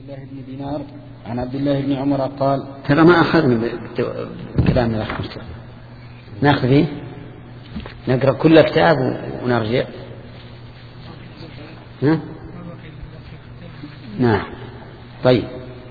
الله بن دينار عن عبد الله بن عمر قال. ترى ما أخذنا كلام الأخ ناخذ فيه نقرأ كل كتاب ونرجع. نعم طيب.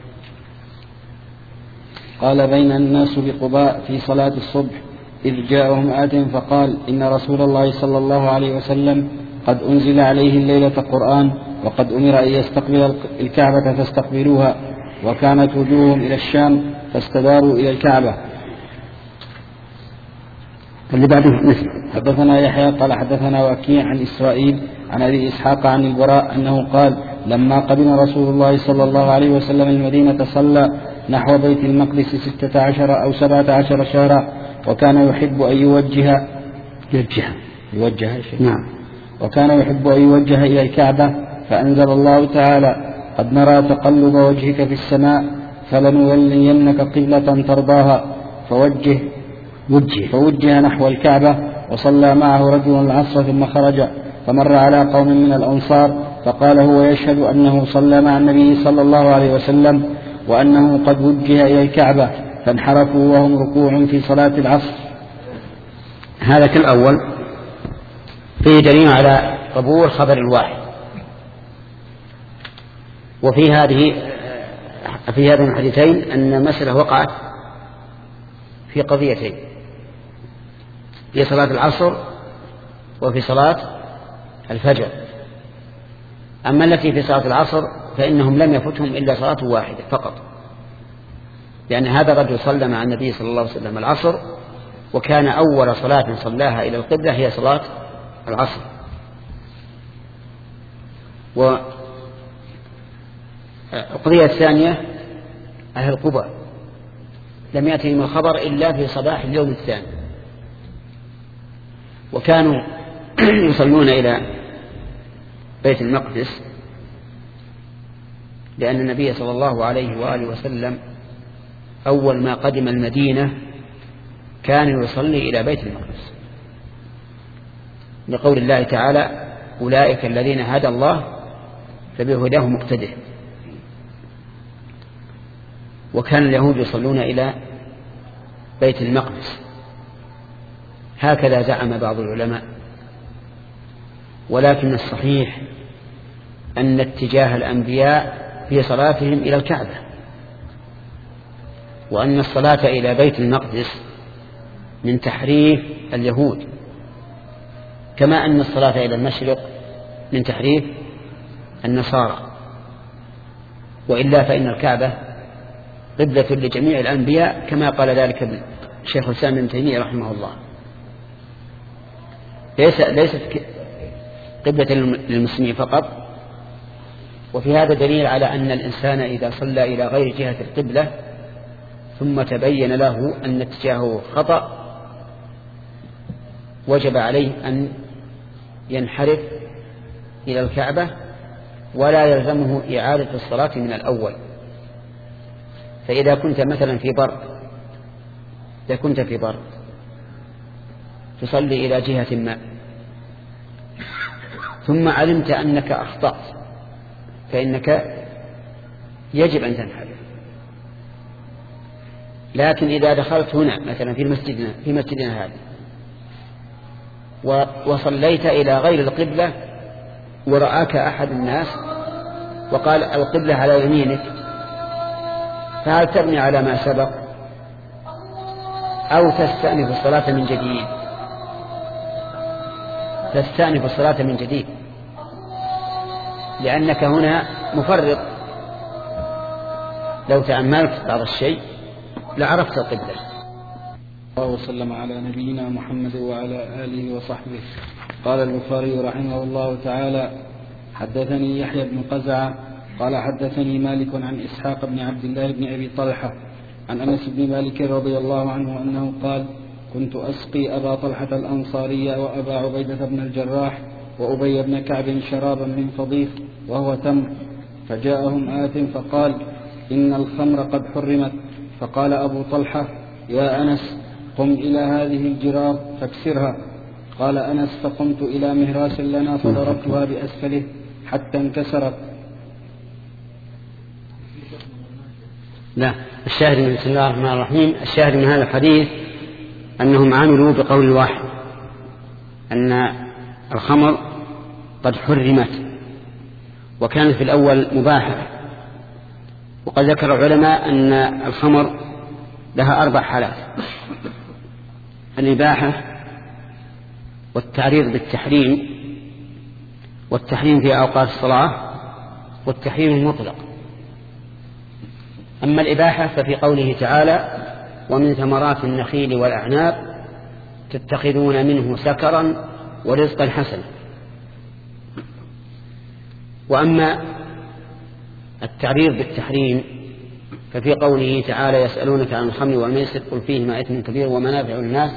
قال بين الناس بقباء في صلاة الصبح إذ جاءهم آت فقال إن رسول الله صلى الله عليه وسلم قد أنزل عليه الليلة قرآن وقد أمر أن يستقبل الكعبة فاستقبلوها وكانت وجوههم إلى الشام فاستداروا إلى الكعبة. اللي بعده حدثنا يحيى قال حدثنا وكيع عن إسرائيل عن أبي إسحاق عن البراء أنه قال لما قدم رسول الله صلى الله عليه وسلم المدينة صلى نحو بيت المقدس 16 أو 17 شهرا وكان يحب أن يوجه نعم. وكان يحب أن يوجه إلى الكعبة فأنزل الله تعالى قد نرى تقلب وجهك في السماء فلنولينك قبلة ترضاها فوجه نحو الكعبة وصلى معه رجل العصر ثم خرج فمر على قوم من الأنصار فقال هو يشهد أنه صلى مع النبي صلى الله عليه وسلم وأنه قد وجه إلى الكعبة فانحرفوا وهم ركوع في صلاة العصر. هذا كالأول فيه دليل على قبول خبر الواحد. وفي هذين الحديثين أن المسألة وقعت في قضيتين في صلاة العصر وفي صلاة الفجر. أما التي في صلاة العصر فإنهم لم يفتهم إلا صلاة واحدة فقط لأن هذا الرجل صلى مع النبي صلى الله عليه وسلم العصر وكان أول صلاة صلاها إلى القبلة هي صلاة العصر. والقضية الثانية أهل قباء لم يأتهم الخبر إلا في صباح اليوم الثاني وكانوا يصلون إلى بيت المقدس لأن النبي صلى الله عليه وآله وسلم أول ما قدم المدينة كان يصلي إلى بيت المقدس لقول الله تعالى أولئك الذين هدى الله فبهداه مقتده. وكان اليهود يصلون إلى بيت المقدس هكذا زعم بعض العلماء. ولكن الصحيح أن اتجاه الأنبياء في صلاتهم إلى الكعبة وأن الصلاة إلى بيت المقدس من تحريف اليهود كما أن الصلاة إلى المشرق من تحريف النصارى. وإلا فإن الكعبة قبلة لجميع الأنبياء كما قال ذلك الشيخ الإسلام ابن تيمية رحمه الله. ليست قبلة للمسلمين فقط. وفي هذا دليل على أن الإنسان إذا صلى إلى غير جهة القبلة ثم تبين له أن اتجاهه خطأ وجب عليه أن ينحرف إلى الكعبة ولا يلزمه إعادة الصلاة من الأول. فإذا كنت مثلا في برد تصلي إلى جهة ما ثم علمت أنك أخطأت فإنك يجب أن تنحرف. لكن إذا دخلت هنا مثلا في مسجدنا هذا وصليت إلى غير القبلة ورآك أحد الناس وقال القبلة على يمينك فهل تبني على ما سبق أو تستأنف الصلاة من جديد؟ تستأنف الصلاة من جديد لأنك هنا مفرط. لو تأملت بعض الشيء لعرفت القبلة. الله وسلم على نبينا محمد وعلى آله وصحبه. قال البخاري رحمه الله تعالى حدثني يحيى بن قزعة قال حدثني مالك عن إسحاق بن عبد الله بن أبي طلحة عن أنس بن مالك رضي الله عنه أنه قال كنت أسقي أبا طلحة الأنصاري وأبا عبيدة بن الجراح وأبي بن كعب شرابا من فضيخ وهو تمر فجاءهم آت فقال إن الخمر قد حرمت فقال أبو طلحة يا أنس قم إلى هذه الجرار فاكسرها. قال أنس فقمت إلى مهراس لنا فضربتها بأسفله حتى انكسرت. لا، الشاهد من بسم الله الرحمن الرحيم، الشاهد من هذا الحديث أنهم عملوا بقول واحد أن الخمر قد حرمت، وكانت في الأول مباحة. وقد ذكر العلماء أن الخمر لها 4 حالات: الإباحة، والتعريض بالتحريم، والتحريم في أوقات الصلاة، والتحريم المطلق. أما الإباحة ففي قوله تعالى: ومن ثمرات النخيل والأعناب تتخذون منه سكرا ورزقا حسنا. وأما التعريض بالتحريم ففي قوله تعالى: يسألونك عن الخمر والميسر قل فيهما إثم كبير ومنافع للناس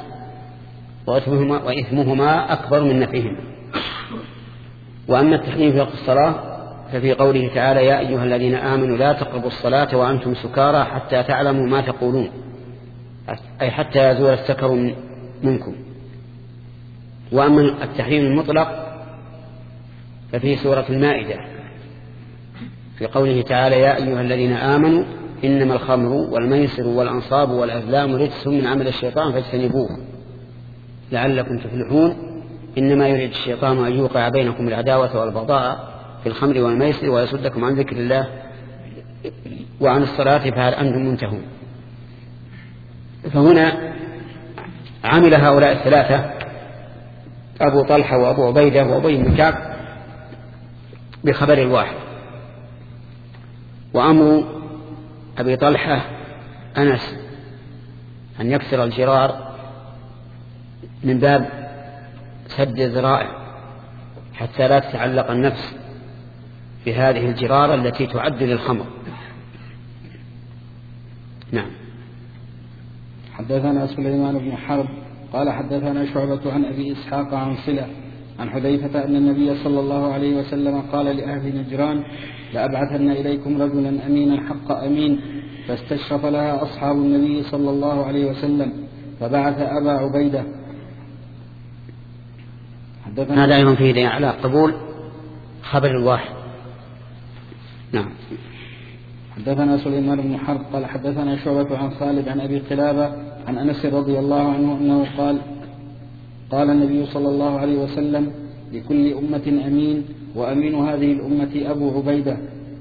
وإثمهما أكبر من نفعهما. وأما التحريم في وقت الصلاة ففي قوله تعالى: يا أيها الذين آمنوا لا تقربوا الصلاة وأنتم سكارى حتى تعلموا ما تقولون، أي حتى يزول السكر منكم. وأما التحريم المطلق ففي سورة المائدة في قوله تعالى: يا أيها الذين آمنوا إنما الخمر والميسر والأنصاب والأزلام رجس من عمل الشيطان فاجتنبوه لعلكم تفلحون إنما يريد الشيطان أن يوقع بينكم العداوة والبغضاء في الخمر والميسر ويصدكم عن ذكر الله وعن الصلاة فهل أنتم منتهون. فهنا عمل هؤلاء الثلاثة أبو طلحة وأبو عبيدة وأبي بن كعب بخبر الواحد. وأمر أبي طلحة أنس أن يكسر الجرار من باب سد الذرائع حتى لا تتعلق النفس بهذه الجرار التي تعد للخمر. نعم. حدثنا سليمان بن حرب قال حدثنا شعبة عن أبي إسحاق عن صلة عن حذيفة أن النبي صلى الله عليه وسلم قال لأهل نجران: لأبعثن إليكم رجلا أمينا حق أمين. فاستشرف لها أصحاب النبي صلى الله عليه وسلم فبعث أبا عبيدة. هذا أيضا فيه دليل على قبول خبر الواحد. نعم. حدثنا سليمان بن حرب قال حدثنا شعبة عن خالد عن أبي قلابة عن أنس رضي الله عنه أنه قال النبي صلى الله عليه وسلم: لكل أمة أمين وأمين هذه الأمة أبو عبيدة.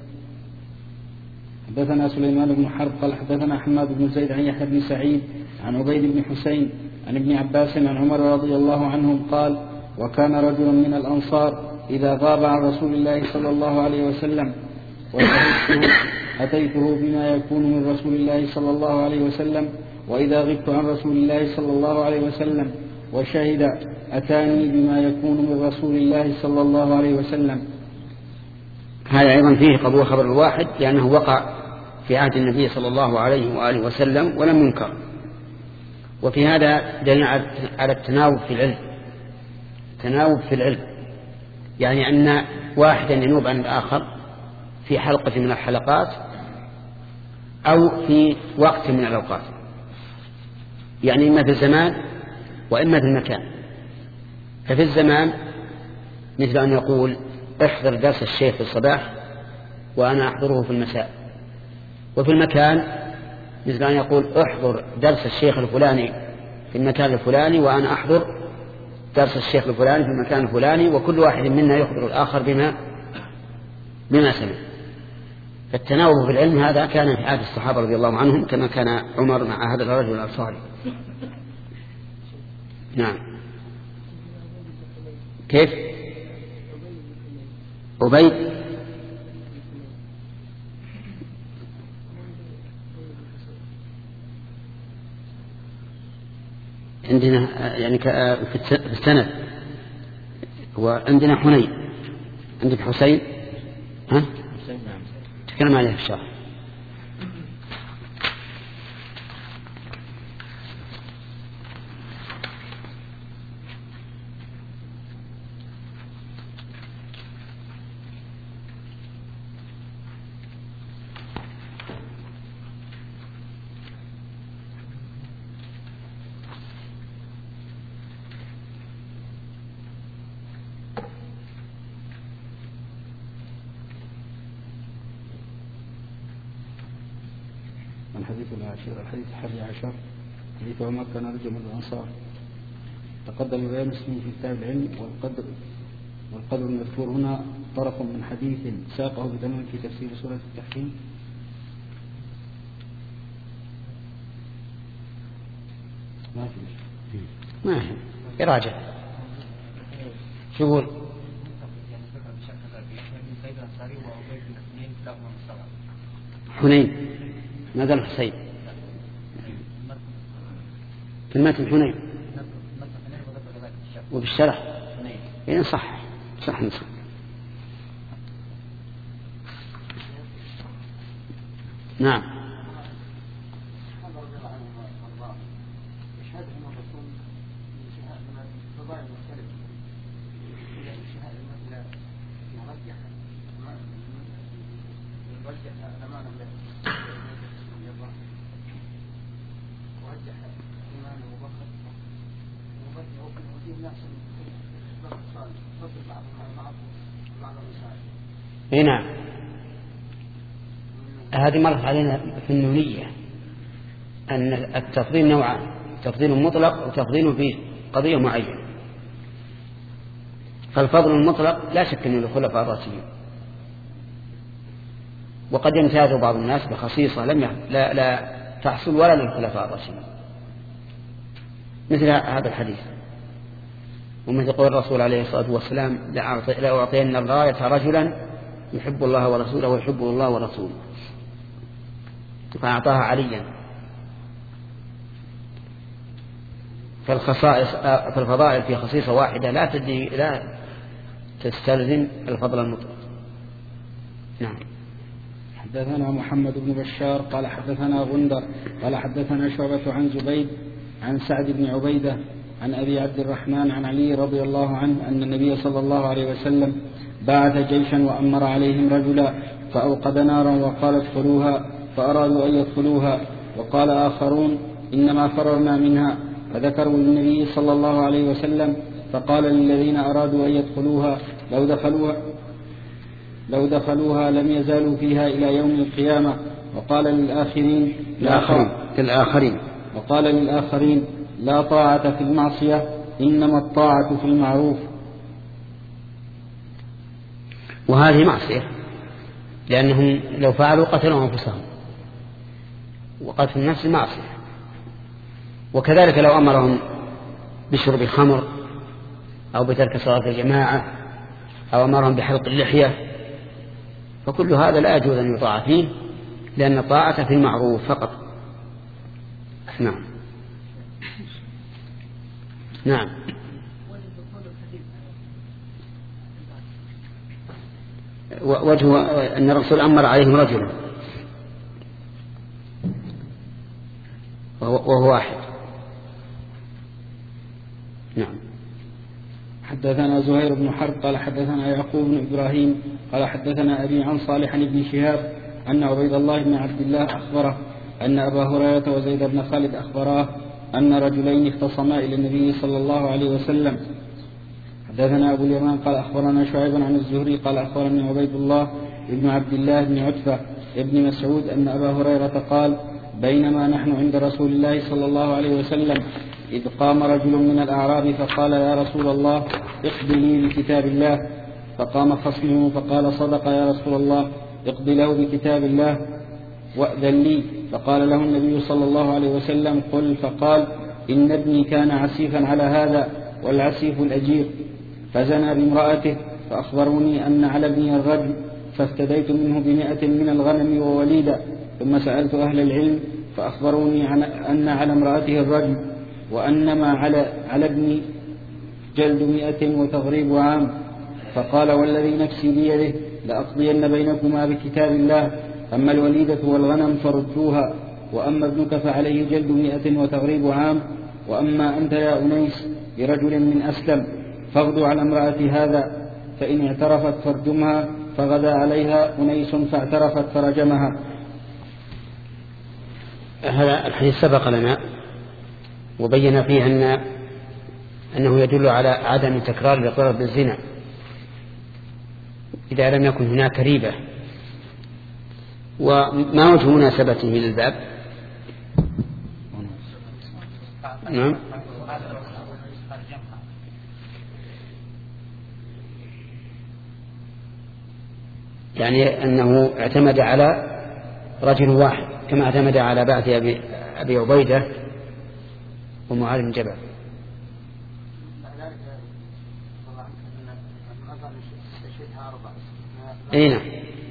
حدثنا سليمان بن حرب قال حدثنا حماد بن زيد عن يحيى بن سعيد عن عبيد بن حسين عن ابن عباس عن عمر رضي الله عنهم قال: وكان رجل من الأنصار إذا غاب عن رسول الله صلى الله عليه وسلم أتيته بما يكون من رسول الله صلى الله عليه وسلم، وإذا غبت عن رسول الله صلى الله عليه وسلم وشهد أتاني بما يكون من رسول الله صلى الله عليه وسلم. هذا أيضا فيه قبول خبر الواحد لأنه وقع في عهد النبي صلى الله عليه وآله وسلم ولم ينكر. وفي هذا دليل على التناوب في العلم. تناوب في العلم يعني أن واحدا ينوب عن الآخر في حلقة من الحلقات أو في وقت من الأوقات، يعني إما في الزمان وإما في المكان. ففي الزمان مثل أن يقول: احضر درس الشيخ في الصباح وأنا أحضره في المساء. وفي المكان مثل أن يقول: احضر درس الشيخ الفلاني في المكان الفلاني وأنا أحضر درس الشيخ الفلاني في المكان الفلاني، وكل واحد منا يخبر الآخر بما سمع. فالتناوب في العلم هذا كان في عهد الصحابة رضي الله عنهم كما كان عمر مع هذا الرجل الأنصاري. نعم. كيف؟ عبيد عندنا يعني في السند وعندنا حنين. عندك حسين؟ ها؟ تكلم عليه في الشرح. الحديث العاشر. الحديث 11 حديث عمر كان رجل من الأنصار تقدم بيان اسمه في كتاب العلم. والقدر المذكور هنا طرف من حديث ساقه بدمه في تفسير سورة التحريم. ما في يراجع شو يقول؟ حنين ما قال حسين في المتن حنين وبالشرح إيه صح نصح. نعم نعم هذه مرت علينا في النونية أن التفضيل نوعان، تفضيل مطلق وتفضيل في قضية معينة. فالفضل المطلق لا شك أنه للخلفاء الراشدين، وقد يمتاز بعض الناس بخصيصة لا تحصل ولا للخلفاء الراشدين، مثل هذا الحديث ومثل قول الرسول عليه الصلاة والسلام لأعطين الراية رجلا يحب الله ورسوله ويحبه الله ورسوله، فأعطاها عليا. فالفضائل في خصيصة واحدة لا تستلزم الفضل المطلق. نعم. حدثنا محمد بن بشار قال حدثنا غندر قال حدثنا شعبة عن زبيد عن سعد بن عبيدة عن أبي عبد الرحمن عن علي رضي الله عنه أن النبي صلى الله عليه وسلم بعث جيشا وأمر عليهم رجلا فأوقد نارا وقال ادخلوها، فأرادوا أن يدخلوها وقال آخرون إنما فررنا منها، فذكروا للنبي صلى الله عليه وسلم فقال للذين أرادوا أن يدخلوها لو دخلوها لم يزالوا فيها إلى يوم القيامة. وقال للآخرين لا طاعة في المعصية إنما الطاعة في المعروف. وهذه معصية لأنهم لو فعلوا قتلوا أنفسهم، وقتل النفس معصية. وكذلك لو أمرهم بشرب الخمر أو بترك صلاة الجماعة أو أمرهم بحلق اللحية، فكل هذا لا يجوز أن يطاع فيه، لأن الطاعة في المعروف فقط. نعم. وجه أن الرسول أمر عليهم رجلا وهو واحد. نعم. حدثنا زهير بن حرب قال حدثنا يعقوب بن إبراهيم قال حدثنا أبي عن صالح بن شهاب أن عبيد الله بن عبد الله أخبره أن أبا هريرة وزيد بن خالد أخبراه أن رجلين اختصما إلى النبي صلى الله عليه وسلم. حدثنا أبو اليمان قال أخبرنا شعيب عن الزهري قال أخبرني عبيد الله بن عبد الله بن عتبة ابن مسعود أن أبا هريرة قال بينما نحن عند رسول الله صلى الله عليه وسلم إذ قام رجل من الأعراب فقال يا رسول الله اقض لي بكتاب الله. فقام خصمه فقال صدق يا رسول الله اقض له بكتاب الله وأذن لي. فقال له النبي صلى الله عليه وسلم قل. فقال إن ابني كان عسيفا على هذا والعسيف الأجير فزنى بامرأته، فأخبروني أن على ابني الرجم فافتديت منه ب100 من الغنم ووليدا، ثم سألت أهل العلم فأخبروني أن على امرأته الرجم وأنما على ابني جلد 100 وتغريب عام. فقال والذي نفسي بيده لأقضين بينكما بكتاب الله، أما الوليدة والغنم فردوها، وأما ابنك فعليه جلد 100 وتغريب عام، وأما أنت يا أنيس برجل من أسلم فاغدوا على امرأة هذا، فإن اعترفت فارجمها. فغدا عليها أنيس فاعترفت فرجمها. هذا الحديث سبق لنا وبين فيه أنه يدل على عدم تكرار الإقرار بالزنا إذا لم يكن هناك ريبة. وما وجه مناسبته للباب؟ نعم. يعني أنه اعتمد على رجل واحد كما اعتمد على بعث أبي عبيدة ومعاذ بن جبل. أي نعم.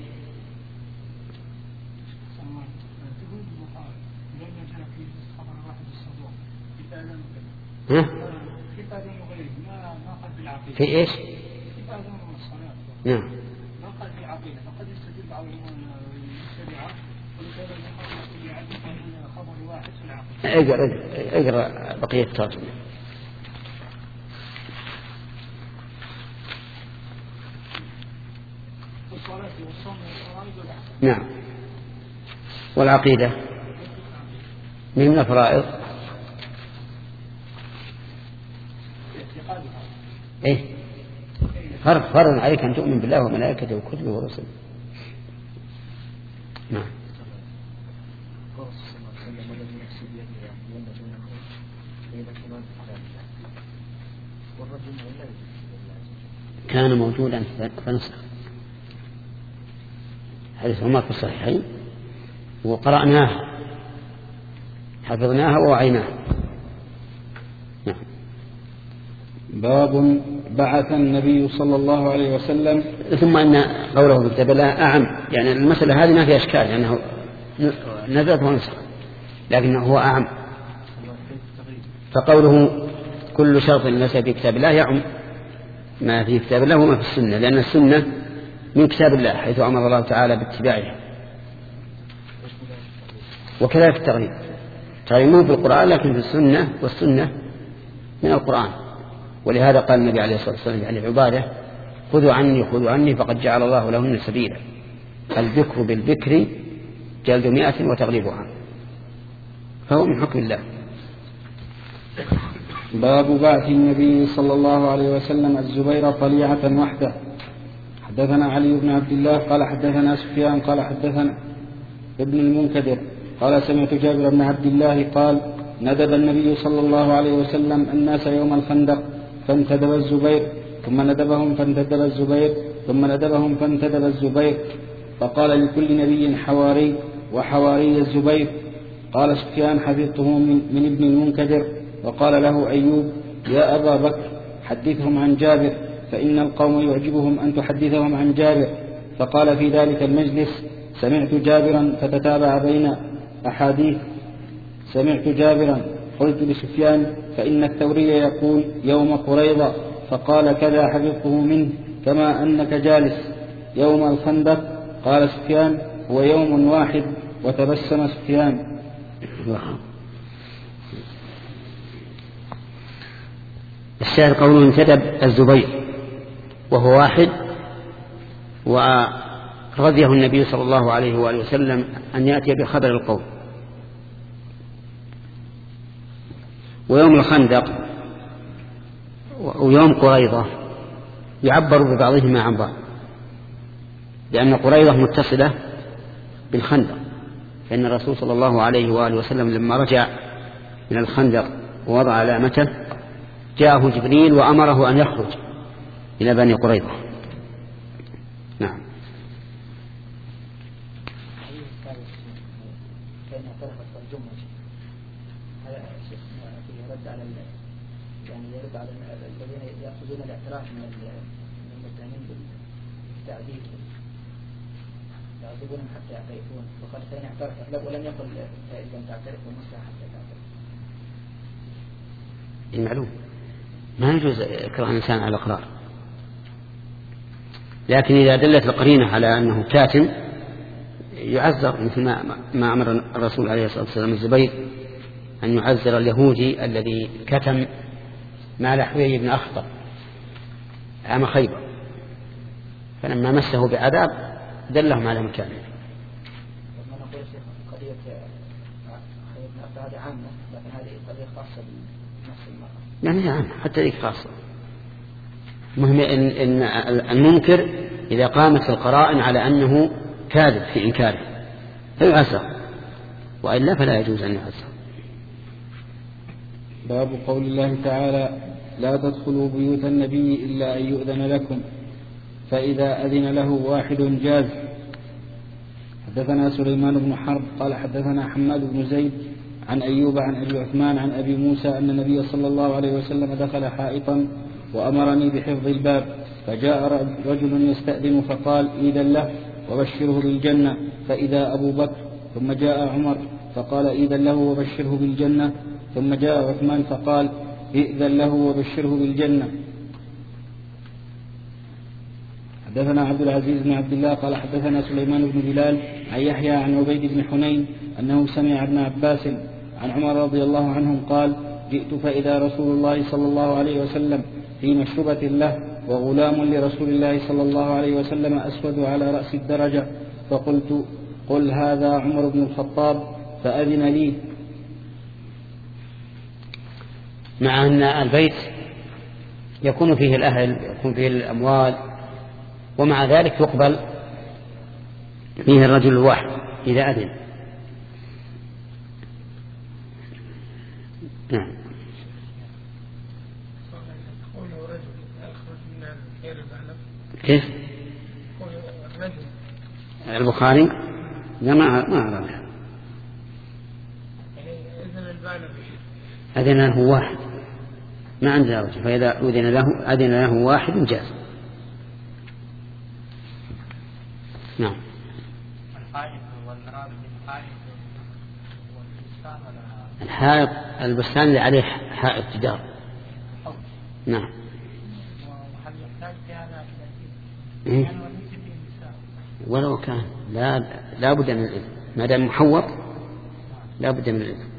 في إيش؟ نعم. اقرأ بقية الترجمة. نعم. والعقيدة من الفرائض. ايه فرض عليك ان تؤمن بالله وملائكته وكتبه ورسله. نعم. كان موجودا فنسخ حديث عمر في الصحيحين وقرأناها حفظناها ووعيناها. نعم. باب بعث النبي صلى الله عليه وسلم. ثم أن قوله بالكتاب لا أعم، يعني المسألة هذه ما فيها إشكال لأنه نزلت ونسخ، لكنه هو أعم. فقوله كل شرط ليس في كتاب الله يعم ما في كتاب الله وما في السنة، لأن السنة من كتاب الله حيث أمر الله تعالى باتباعها. وكذلك التغريب مو في القرآن لكن في السنة، والسنة من القرآن. ولهذا قال النبي عليه الصلاة والسلام عن العبادة خذوا عني فقد جعل الله لهن سبيلا، الذكر بالذكر جلد 100 وتغريبها، فهو من حكم الله. باب بعث النبي صلى الله عليه وسلم الزبير طليعة وحده. حدثنا علي بن عبد الله قال حدثنا سفيان قال حدثنا ابن المنكدر قال سمعت جابر بن عبد الله قال ندب النبي صلى الله عليه وسلم الناس يوم الخندق فانتدب الزبير ثم ندبهم فانتدب الزبير ثم ندبهم فانتدب الزبير، فقال لكل نبي حواري وحواري الزبير. قال سفيان حفظته من ابن المنكدر. وقال له أيوب يا أبا بكر حدثهم عن جابر فإن القوم يعجبهم أن تحدثهم عن جابر. فقال في ذلك المجلس سمعت جابرا فتتابع بين أحاديث سمعت جابرا. قلت لسفيان فإن الثوري يقول يوم قريظة، فقال كذا حفظته منه كما أنك جالس يوم الخندق. قال سفيان هو يوم واحد. وتبسم سفيان. الشاهد قوله انتدب الزبير وهو واحد، ورضيه النبي صلى الله عليه وآله وسلم أن يأتي بخبر القوم. ويوم الخندق ويوم قريظة يعبر ببعضهما عن بعض، لأن قريظة متصلة بالخندق، فإن الرسول صلى الله عليه وآله وسلم لما رجع من الخندق ووضع علامته جاءه جبريل وأمره أن يخرج إلى بني قريظة. نعم. يرد على الذين يأخذون الاعتراف من المتهمين بالتعذيب يعذبونهم حتى يعترفون، وقال فإن اعترفت له ولم يقل فإن لم تعترف ومسلح حتى تعترف. المعلوم ما يجوز إكراه الإنسان على الإقرار، لكن إذا دلت القرينة على أنه كاتم يعذر، مثل ما أمر الرسول عليه الصلاة والسلام الزبير أن يعذر اليهودي الذي كتم مال حويي بن أخطب عام خيبر، فلما مسه بعذاب دلهم على مكانه. ما نقول شيخ قضية حويي بن أخطب هذه عامة، لكن هذه قضية خاصة بنفس المرأة. يعني عامة حتى ذيك خاصة. مهم إن المنكر إذا قامت القرائن على أنه كاذب في إنكاره فيعذر، وإلا فلا يجوز أن يعذر. باب قول الله تعالى لا تدخلوا بيوت النبي إلا أن يؤذن لكم فإذا أذن له واحد جاز. حدثنا سليمان بن حرب قال حدثنا حماد بن زيد عن أيوب عن أبي عثمان عن أبي موسى أن النبي صلى الله عليه وسلم دخل حائطا وأمرني بحفظ الباب، فجاء رجل يستأذن فقال إذن له وبشره بالجنة، فإذا أبو بكر، ثم جاء عمر فقال إذن له وبشره بالجنة، ثم جاء عثمان فقال إذن له وبشره بالجنة. حدثنا عبد العزيز بن عبد الله قال حدثنا سليمان بن بلال عن يحيى عن عبيد بن حنين أنه سمع ابن عباس عن عمر رضي الله عنهم قال جئت فإذا رسول الله صلى الله عليه وسلم في مشربة له وغلام لرسول الله صلى الله عليه وسلم أسود على رأس الدرجة، فقلت قل هذا عمر بن الخطاب، فأذن لي. مع أن البيت يكون فيه الأهل، يكون فيه الأموال، ومع ذلك يقبل فيه الرجل الواحد إذا أذن. نعم. كيف؟ البخاري ما أعرف. أذن له واحد، ما عندنا رجل، فإذا أذن له واحد جاز. نعم. الحائط البستان اللي عليه حائط جدار. نعم. إيه؟ ولو كان لا بد من الإذن، ما دام محوط لا بد من الإذن.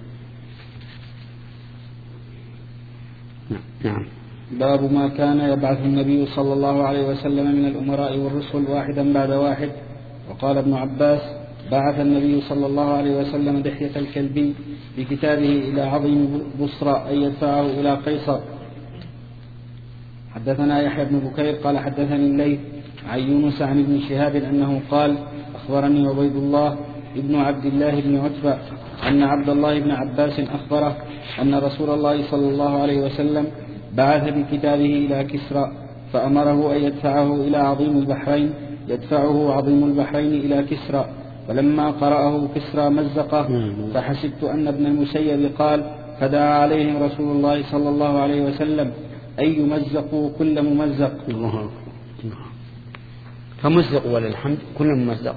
نعم. باب ما كان يبعث النبي صلى الله عليه وسلم من الأمراء والرسل واحدا بعد واحد. وقال ابن عباس بعث النبي صلى الله عليه وسلم دحية الكلبي بكتابه إلى عظيم بصرى أن يدفعه إلى قيصر. حدثنا يحيى بن بكير قال حدثني الليث عن يونس عن ابن شهاب أنه قال أخبرني عبيد الله ابن عبد الله بن عتبة أن عبد الله بن عباس أخبره أن رسول الله صلى الله عليه وسلم بعث بكتابه إلى كسرى فأمره أن يدفعه إلى عظيم البحرين، يدفعه عظيم البحرين إلى كسرى، فلما قرأه كسرى مزقه، فحسبت أن ابن المسيب قال فدعا عليهم رسول الله صلى الله عليه وسلم أن يمزقوا كل ممزق. فمزقوا وللحمد كل ممزق.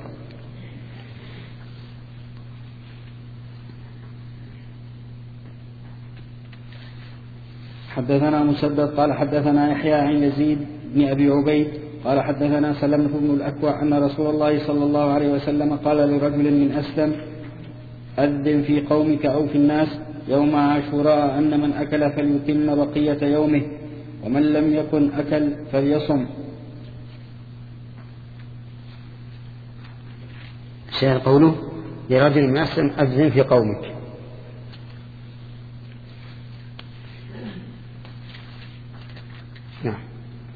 حدثنا مسدد قال حدثنا يحيى عن يزيد بن أبي عبيد قال حدثنا سلمة بن الأكوع أن رسول الله صلى الله عليه وسلم قال لرجل من أسلم أذن في قومك أو في الناس يوم عاشوراء أن من أكل فليتم بقية يومه ومن لم يكن أكل فليصم. شاهد قوله لرجل من أسلم أذن في قومك. نعم.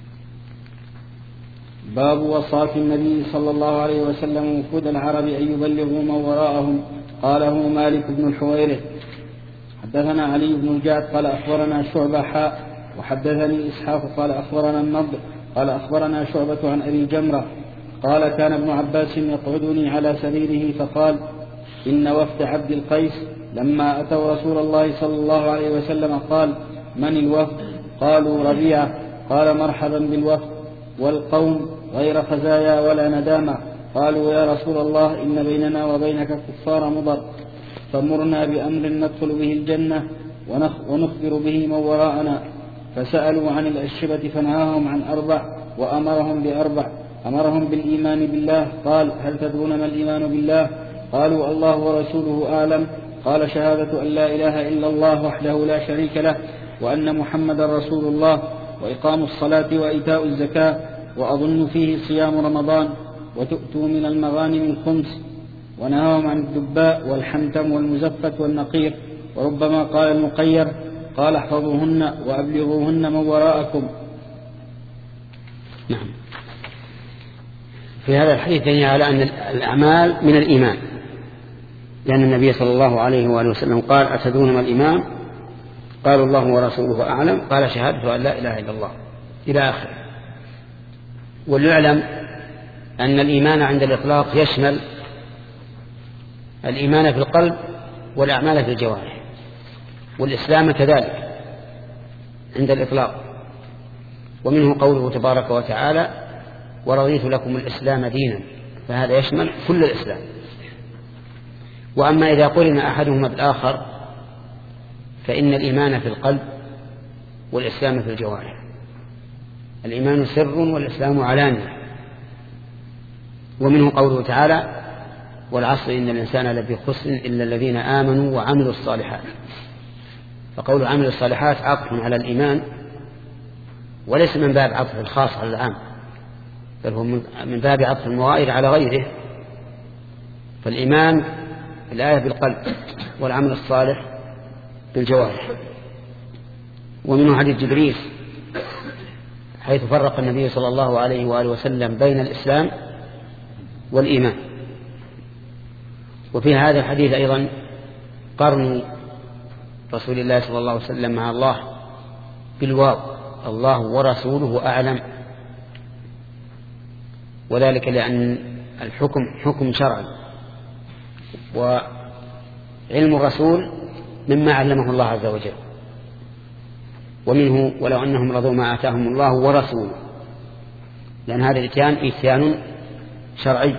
باب وصاة النبي صلى الله عليه وسلم وفود العرب أن يبلغوا من وراءهم. قاله مالك بن الحويرث. حدثنا علي بن الجعد قال أخبرنا شعبة حاء وحدثني إسحاق قال أخبرنا النضر قال أخبرنا شعبة عن أبي جمرة قال كان ابن عباس يقعدني على سريره فقال إن وفد عبد القيس لما أتوا رسول الله صلى الله عليه وسلم قال من الوفد؟ قالوا ربيعة. قال مرحبا بالوفد والقوم غير خزايا ولا ندامة. قالوا يا رسول الله إن بيننا وبينك كفار مضر فمرنا بأمر ندخل به الجنة ونخبر به من وراءنا. فسألوا عن الأشربة فنهاهم عن 4 وأمرهم ب4. أمرهم بالإيمان بالله. قال هل تدرون ما الإيمان بالله؟ قالوا الله ورسوله أعلم. قال شهادة أن لا إله إلا الله وحده لا شريك له وأن محمد رسول الله وإقام الصلاة وإيتاء الزكاة وأظن فيه صيام رمضان وتؤتوا من المغانم الخمس. ونهاهم عن الدباء والحنتم والمزفة والنقير. وربما قال المقير قال احفظوهن وأبلغوهن من وراءكم. نعم. في هذا الحديث دليل على أن الأعمال من الإيمان، لأن النبي صلى الله عليه وآله وسلم قال أتدرون ما الإيمان؟ قالوا الله ورسوله أعلم، قال شهادة أن لا إله إلا الله، إلى آخره. وليعلم أن الإيمان عند الإطلاق يشمل الإيمان في القلب والأعمال في الجوارح، والإسلام كذلك عند الإطلاق. ومنه قوله تبارك وتعالى ورضيت لكم الإسلام دينا، فهذا يشمل كل الإسلام. وأما إذا قرن أحدهما بالآخر فإن الإيمان في القلب والإسلام في الجوارح. الإيمان سر والإسلام علانية. ومنه قوله تعالى والعصر إن الإنسان لفي خسر إلا الذين آمنوا وعملوا الصالحات. فقول عملوا الصالحات عطف على الإيمان، وليس من باب عطف الخاص على العام، بل هو من باب عطف المغاير على غيره. فالإيمان الآية بالقلب والعمل الصالح بالجوارح. ومنه حديث جبريل حيث فرق النبي صلى الله عليه وآله وسلم بين الإسلام والإيمان. وفي هذا الحديث أيضا قرن رسول الله صلى الله عليه وسلم مع الله بالواو، الله ورسوله أعلم، وذلك لأن الحكم حكم شرعي، وعلم الرسول مما علمه الله عز وجل. ومنه ولو أنهم رضوا ما آتاهم الله ورسوله، لأن هذا إتيان شرعي،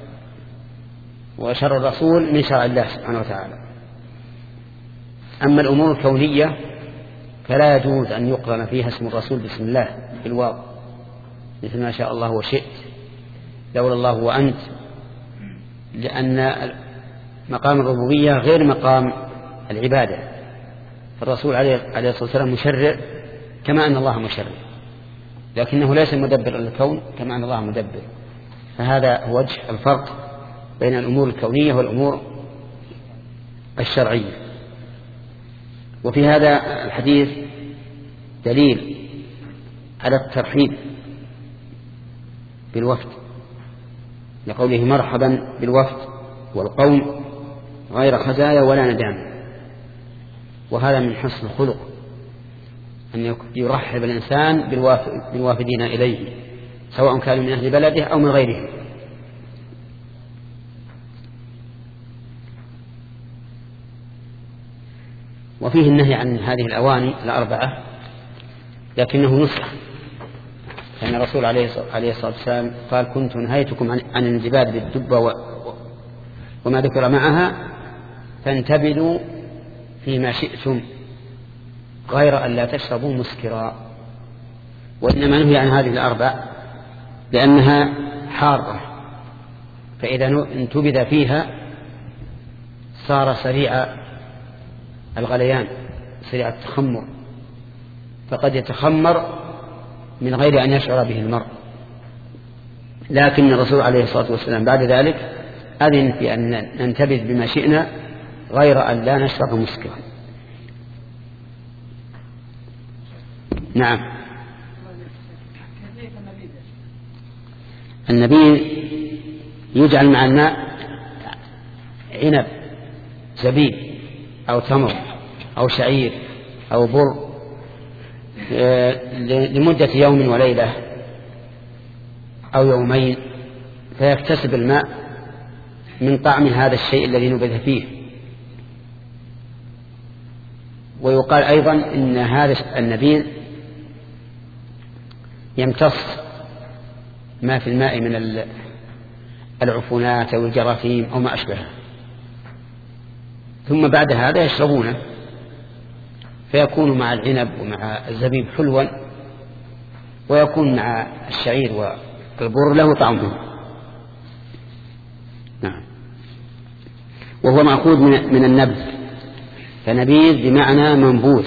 وشرع الرسول من شرع الله سبحانه وتعالى. أما الأمور الكونية فلا يجوز أن يقرن فيها اسم الرسول بسم الله بالواو، مثل ما شاء الله وشئت، لولا الله وأنت، لأن مقام الربوبية غير مقام العبادة. فالرسول عليه الصلاة والسلام مشرع كما أن الله مشرع، لكنه ليس مدبر للكون كما أن الله مدبر. فهذا هو وجه الفرق بين الأمور الكونية والأمور الشرعية. وفي هذا الحديث دليل على الترحيب بالوفد، لقوله مرحبا بالوفد والقوم غير خزايا ولا ندامة. وهذا من حسن الخلق أن يرحب الإنسان بالوافدين إليه، سواء كانوا من أهل بلده أو من غيرهم. وفيه النهي عن هذه الأواني الأربعة، لكنه نسخ، لأن الرسول عليه الصلاة والسلام قال كنت نهيتكم عن الانزباد بالدب وما ذكر معها، فانتبذوا فيما شئتم غير أن لا تشربوا مسكرا. وإنما نهي عن هذه الأربع لأنها حارة، فإذا انتبذ فيها صار سريع الغليان، سريع التخمر، فقد يتخمر من غير أن يشعر به المرء. لكن الرسول عليه الصلاة والسلام بعد ذلك أذن في أن ننتبذ بما شئنا غير أن لا نشرب مسكرا. نعم. النبيذ يجعل مع الماء عنب، زبيب، أو تمر، أو شعير، أو بر، لمدة يوم وليلة أو يومين، فيكتسب الماء من طعم هذا الشيء الذي نبذ فيه. ويقال أيضا إن هذا النبيذ يمتص ما في الماء من العفونات أو الجراثيم أو ما أشبهه، ثم بعد هذا يشربونه، فيكون مع العنب ومع الزبيب حلوا، ويكون مع الشعير والبر له طعمه. نعم. وهو مأخوذ من النبذ، فنبيذ بمعنى منبوذ.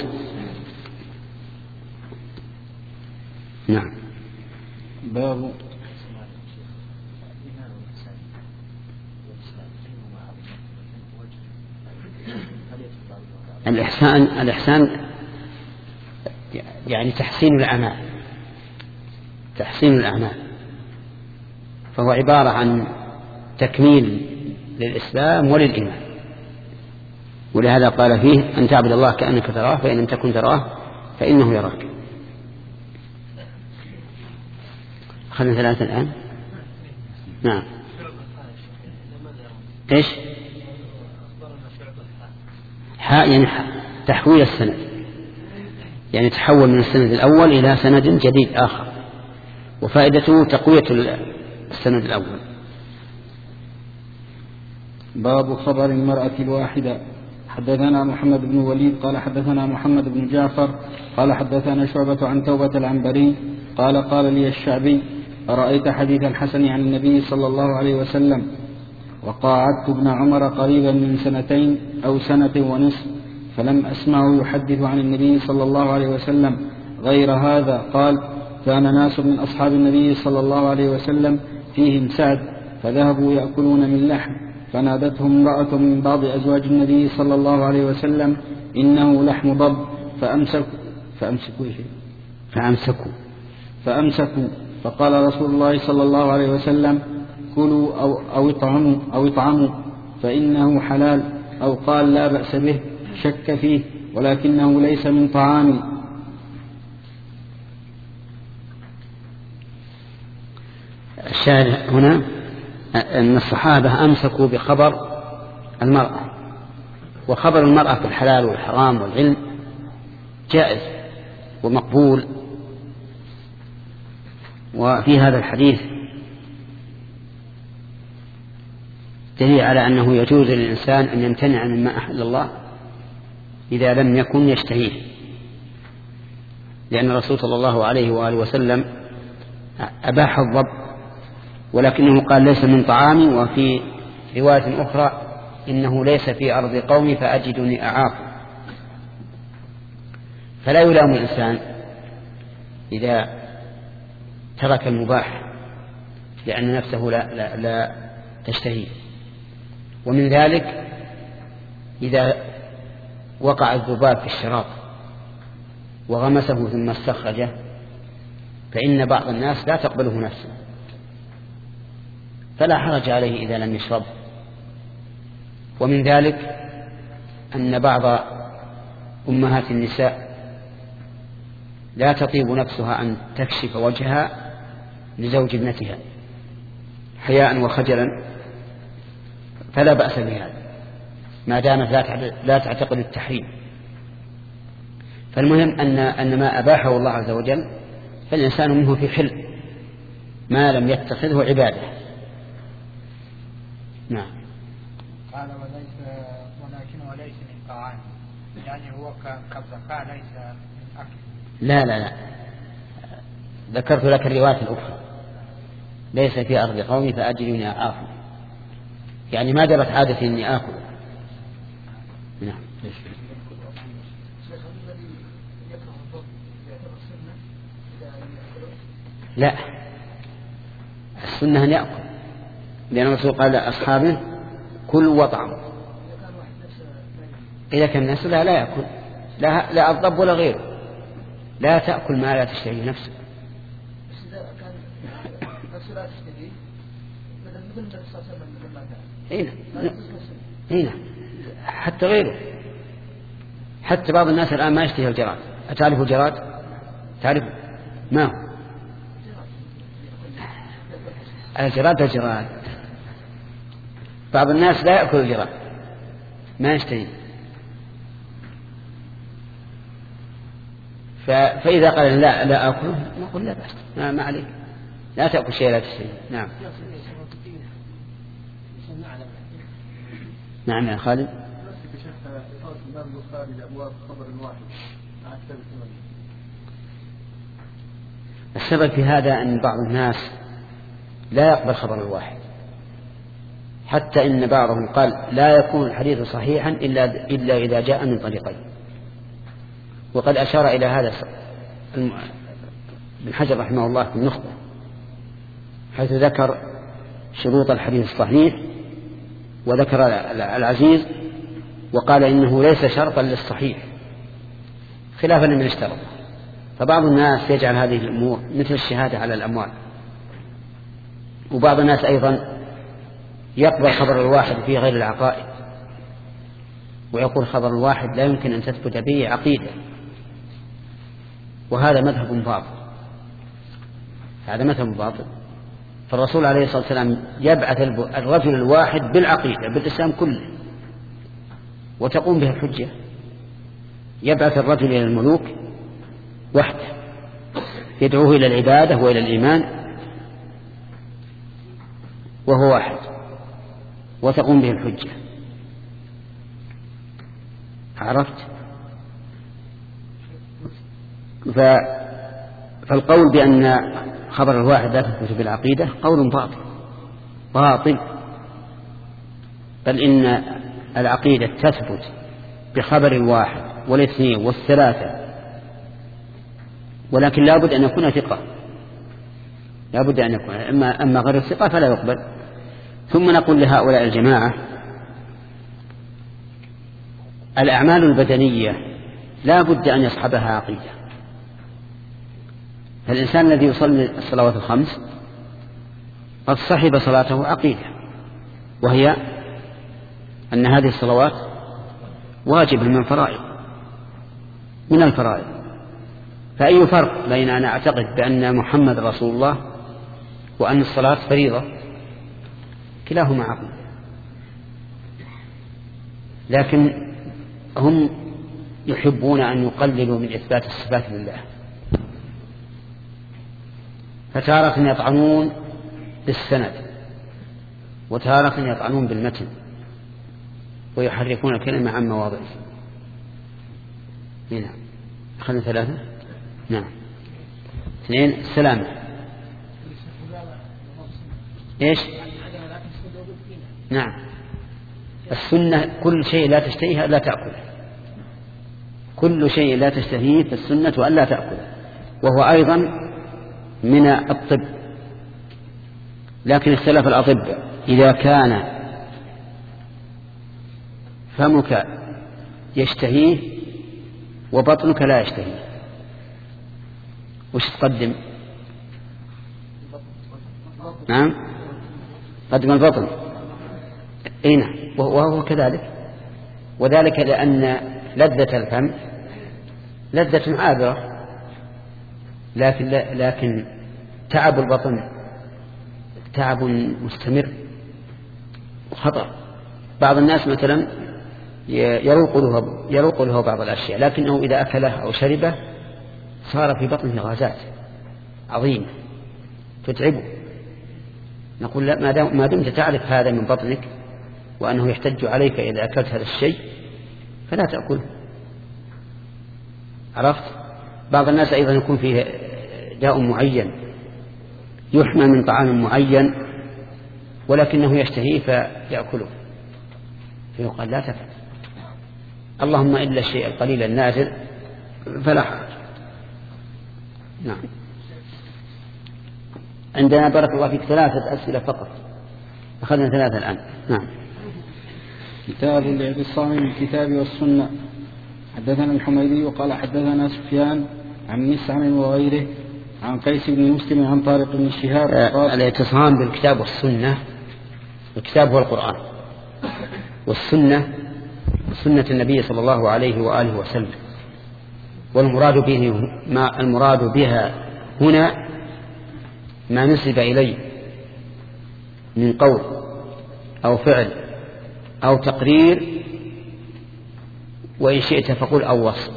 نعم. باب الإحسان يعني تحسين الأعمال، فهو عبارة عن تكميل للإسلام وللإيمان. ولهذا قال فيه أن تعبد الله كأنك تراه فإن لم تكن تراه فإنه يراك. أخذنا 3 الآن. نعم. إيش؟ حاء يعني تحويل السند، يعني تحول من السند الأول إلى سند جديد آخر، وفائدته تقوية السند الأول. باب خبر المرأة الواحدة. حدثنا محمد بن وليد قال حدثنا محمد بن جعفر قال حدثنا شعبة عن توبة العنبري قال لي الشعبي: أرأيت حديث الحسن عن النبي صلى الله عليه وسلم وقاعدت ابن عمر قريبا من 2 أو 1 ونصف فلم أسمعه يحدث عن النبي صلى الله عليه وسلم غير هذا. قال: كان ناس من أصحاب النبي صلى الله عليه وسلم فيهم سعد فذهبوا يأكلون من لحم، فنادتهم امرأة من بعض أزواج النبي صلى الله عليه وسلم: إنه لحم ضب. فأمسكوا. فقال رسول الله صلى الله عليه وسلم: كلوا أو اطعموا فإنه حلال، أو قال: لا بأس به، شك فيه ولكنه ليس من طعامي. الشاهد هنا أن الصحابة أمسكوا بخبر المرأة، وخبر المرأة في الحلال والحرام والعلم جائز ومقبول. وفي هذا الحديث دليل على أنه يجوز للإنسان أن يمتنع مما أحل الله إذا لم يكن يشتهيه، لأن الرسول صلى الله عليه وآله وسلم أباح الضب ولكنه قال: ليس من طعامي. وفي رواية أخرى: إنه ليس في أرض قومي فأجدني أعاف. فلا يلام الإنسان إذا ترك المباح لأن نفسه لا تشتهيه. ومن ذلك إذا وقع الذباب في الشراب وغمسه ثم استخرجه فإن بعض الناس لا تقبله نفسه، فلا حرج عليه إذا لم يشرب. ومن ذلك أن بعض أمهات النساء لا تطيب نفسها أن تكشف وجهها لزوج ابنتها حياء وخجلا، فلا بأس بهذا ما دامت لا تعتقد التحريم. فالمهم أن ما أباحه الله عز وجل فالإنسان منه في حل ما لم يتخذه عبادة. نعم. قال ولكنه ليس من طعام، يعني هو كالزكاة ليس من أكل. لا ذكرت لك الرواية الأخرى: ليس في أرض قومي فأجلني أعافه، يعني ما جرت عادتي أني آكل. نعم. لا، السنة أن يأكل، لأن الرسول قال لأصحابه: كلوا واطعموا. إذا كان الناس لا يأكل، لا الضب ولا غيره، لا تأكل ما لا تشتهي نفسك. بس إذا كان نفسه لا تشتهي مثل النبي صلى الله عليه وسلم هنا حتى غيره، حتى بعض الناس الآن ما يشتهي الجراد. أتعرف الجراد؟ تعرف ما هو الجراد؟ بعض الناس لا يأكل الجراد، ما يشتهي. فإذا قال لا أكله نقول لا بأس، ما عليك، لا تأكل شيء لا تشتهي. نعم. نعم يا خالد. السبب في هذا أن بعض الناس لا يقبل خبر الواحد، حتى إن بعضهم قال: لا يكون الحديث صحيحا إلا إذا جاء من طريقين. وقد أشار إلى هذا ابن حجر رحمه الله في النخبة، حيث ذكر شروط الحديث الصحيح وذكر العزيز، وقال إنه ليس شرطا للصحيح خلافا لمن اشترط. فبعض الناس يجعل هذه الأمور مثل الشهادة على الأموال، وبعض الناس أيضا يقبل خبر الواحد في غير العقائد، ويقول خبر الواحد لا يمكن أن تثبت به عقيدة، وهذا مذهب باطل، هذا مذهب باطل. فالرسول عليه الصلاة والسلام يبعث الرجل الواحد بالعقيدة بالإسلام كله وتقوم به الحجة. يبعث الرجل إلى الملوك وحده يدعوه إلى العبادة وإلى الإيمان وهو واحد وتقوم به الحجة. عرفت؟ فالقول بأن خبر الواحد لا تثبت بالعقيدة قول باطل، بل إن العقيدة تثبت بخبر الواحد والاثنين والثلاثة، ولكن لا بد أن يكون ثقة، لا بد أن يكون، أما غير الثقة فلا يقبل. ثم نقول لهؤلاء الجماعة الأعمال البدنية لا بد أن يصحبها عقيدة. فالإنسان الذي يصلي الصلوات الخمس قد صحب صلاته عقيدة، وهي أن هذه الصلوات واجب من الفرائض. فأي فرق بين أن أعتقد بأن محمد رسول الله وأن الصلاة فريضة؟ كلاهما عقيدة. لكن هم يحبون أن يقللوا من إثبات الصفات لله، فتارة يطعنون بالسند وتارة يطعنون بالمتن ويحرفون الكلمة عن مواضعه. نعم. أخذنا ثلاثة. نعم. اثنين السلامة. إيش؟ نعم. السنة كل شيء لا تشتهيه لا تأكله، كل شيء لا تشتهيه فالسنة ألا تأكله، وهو أيضا من الطب. لكن اختلف الأطباء إذا كان فمك يشتهيه وبطنك لا يشتهيه وش تقدم؟ نعم قدم البطن. نعم وهو كذلك، وذلك لأن لذة الفم لذة عابرة، لكن تعب البطن تعب مستمر وخطر. بعض الناس مثلا يروق له بعض الأشياء، لكنه إذا أكله أو شربه صار في بطنه غازات عظيمة تتعبه. نقول لا، ما دمت تعرف هذا من بطنك وأنه يحتج عليك إذا أكلت هذا الشيء فلا تأكله. عرفت؟ بعض الناس أيضا يكون فيه داء معين يحمى من طعام معين ولكنه يشتهيه فيأكله، فيقال لا تفعل، اللهم إلا الشيء القليل النادر فلا حرج. نعم. عندنا بارك الله فيك 3 أسئلة فقط، أخذنا 3 الآن. نعم. كتاب الاعتصام بالكتاب والسنة. حدثنا الحميدي وقال حدثنا سفيان عن مسعر وغيره عن قيس بن مسلم عن طارق بن شهاب. الاعتصام بالكتاب والسنة، الكتاب هو القرآن، والسنة سنة النبي صلى الله عليه وآله وسلم. والمراد بها هنا ما نسب إليه من قول أو فعل أو تقرير، وإن شئت فقل أو وصف،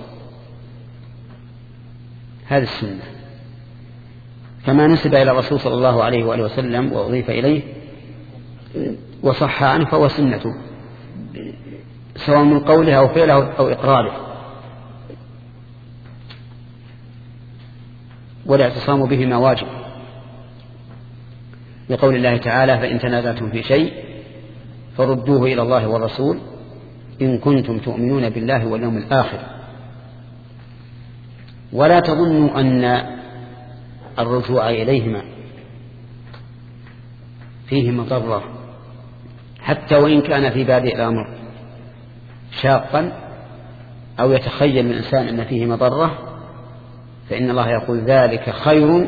هذه السنة. كما نسب إلى الرسول صلى الله عليه وآله وسلم وأضيف إليه وصح عنه فهو سنته، سواء من قوله أو فعله أو إقراره. والاعتصام بهما واجب، لقول الله تعالى فإن تنازعتم في شيء فردوه إلى الله والرسول إن كنتم تؤمنون بالله واليوم الآخر. ولا تظنوا أن الرجوع إليهما فيه مضرة، حتى وإن كان في بادئ الأمر شاقا أو يتخيل من الإنسان أن فيه مضرة، فإن الله يقول ذلك خير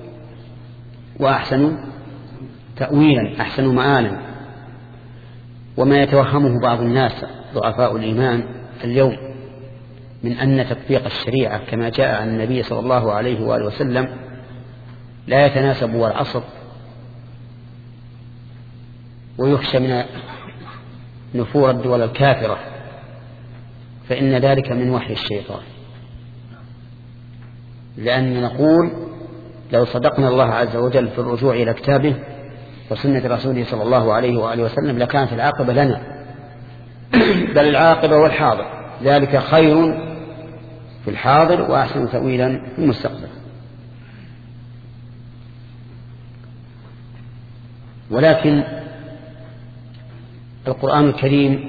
وأحسن تأويلا، أحسن مآلا. وما يتوهمه بعض الناس ضعفاء الإيمان اليوم من أن تطبيق الشريعة كما جاء عن النبي صلى الله عليه وآله وسلم لا يتناسب والعصر، ويخشى من نفور الدول الكافرة، فإن ذلك من وحي الشيطان. لأن نقول لو صدقنا الله عز وجل في الرجوع إلى كتابه وسنة رسوله صلى الله عليه وآله وسلم لكانت العاقبة لنا، بل العاقبة والحاضر، ذلك خير في الحاضر وأحسن تأويلا في المستقبل. ولكن القرآن الكريم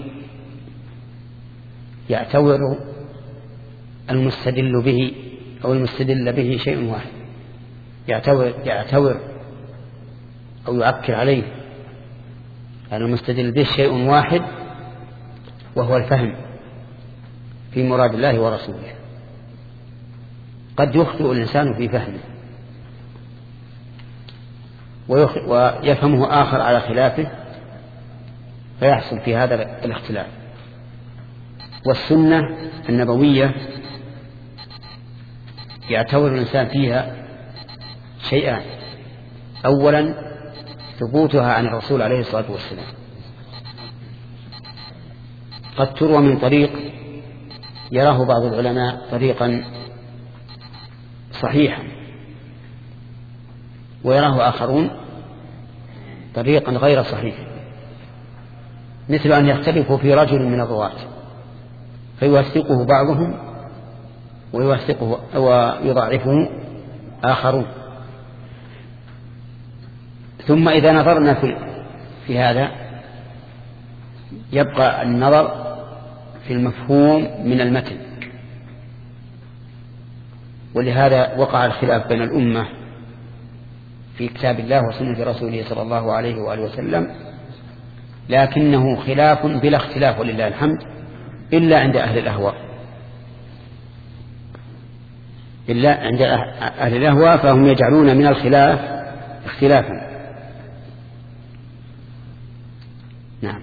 يعتبر المستدل به أو المستدل به شيء واحد، يعتبر أو يؤكد عليه أن المستدل به شيء واحد، وهو الفهم في مراد الله ورسوله. قد يخطئ الإنسان في فهمه ويفهمه آخر على خلافه، فيحصل في هذا الاختلاف. والسنة النبوية يعتبر الإنسان فيها شيئان: أولا ثبوتها عن الرسول عليه الصلاة والسلام، قد تروى من طريق يراه بعض العلماء طريقا صحيحا، ويراه آخرون طريقا غير صحيح، مثل أن يختلفوا في رجل من الرواة فيوثقه بعضهم ويوثقه ويضعفه آخرون. ثم إذا نظرنا في هذا يبقى النظر في المفهوم من المتن، ولهذا وقع الخلاف بين الأمة في كتاب الله وسنة رسوله صلى الله عليه وآله وسلم، لكنه خلاف بلا اختلاف ولله الحمد، إلا عند أهل الأهواء. إلا عند أهل الأهواء فهم يجعلون من الخلاف اختلافا. نعم.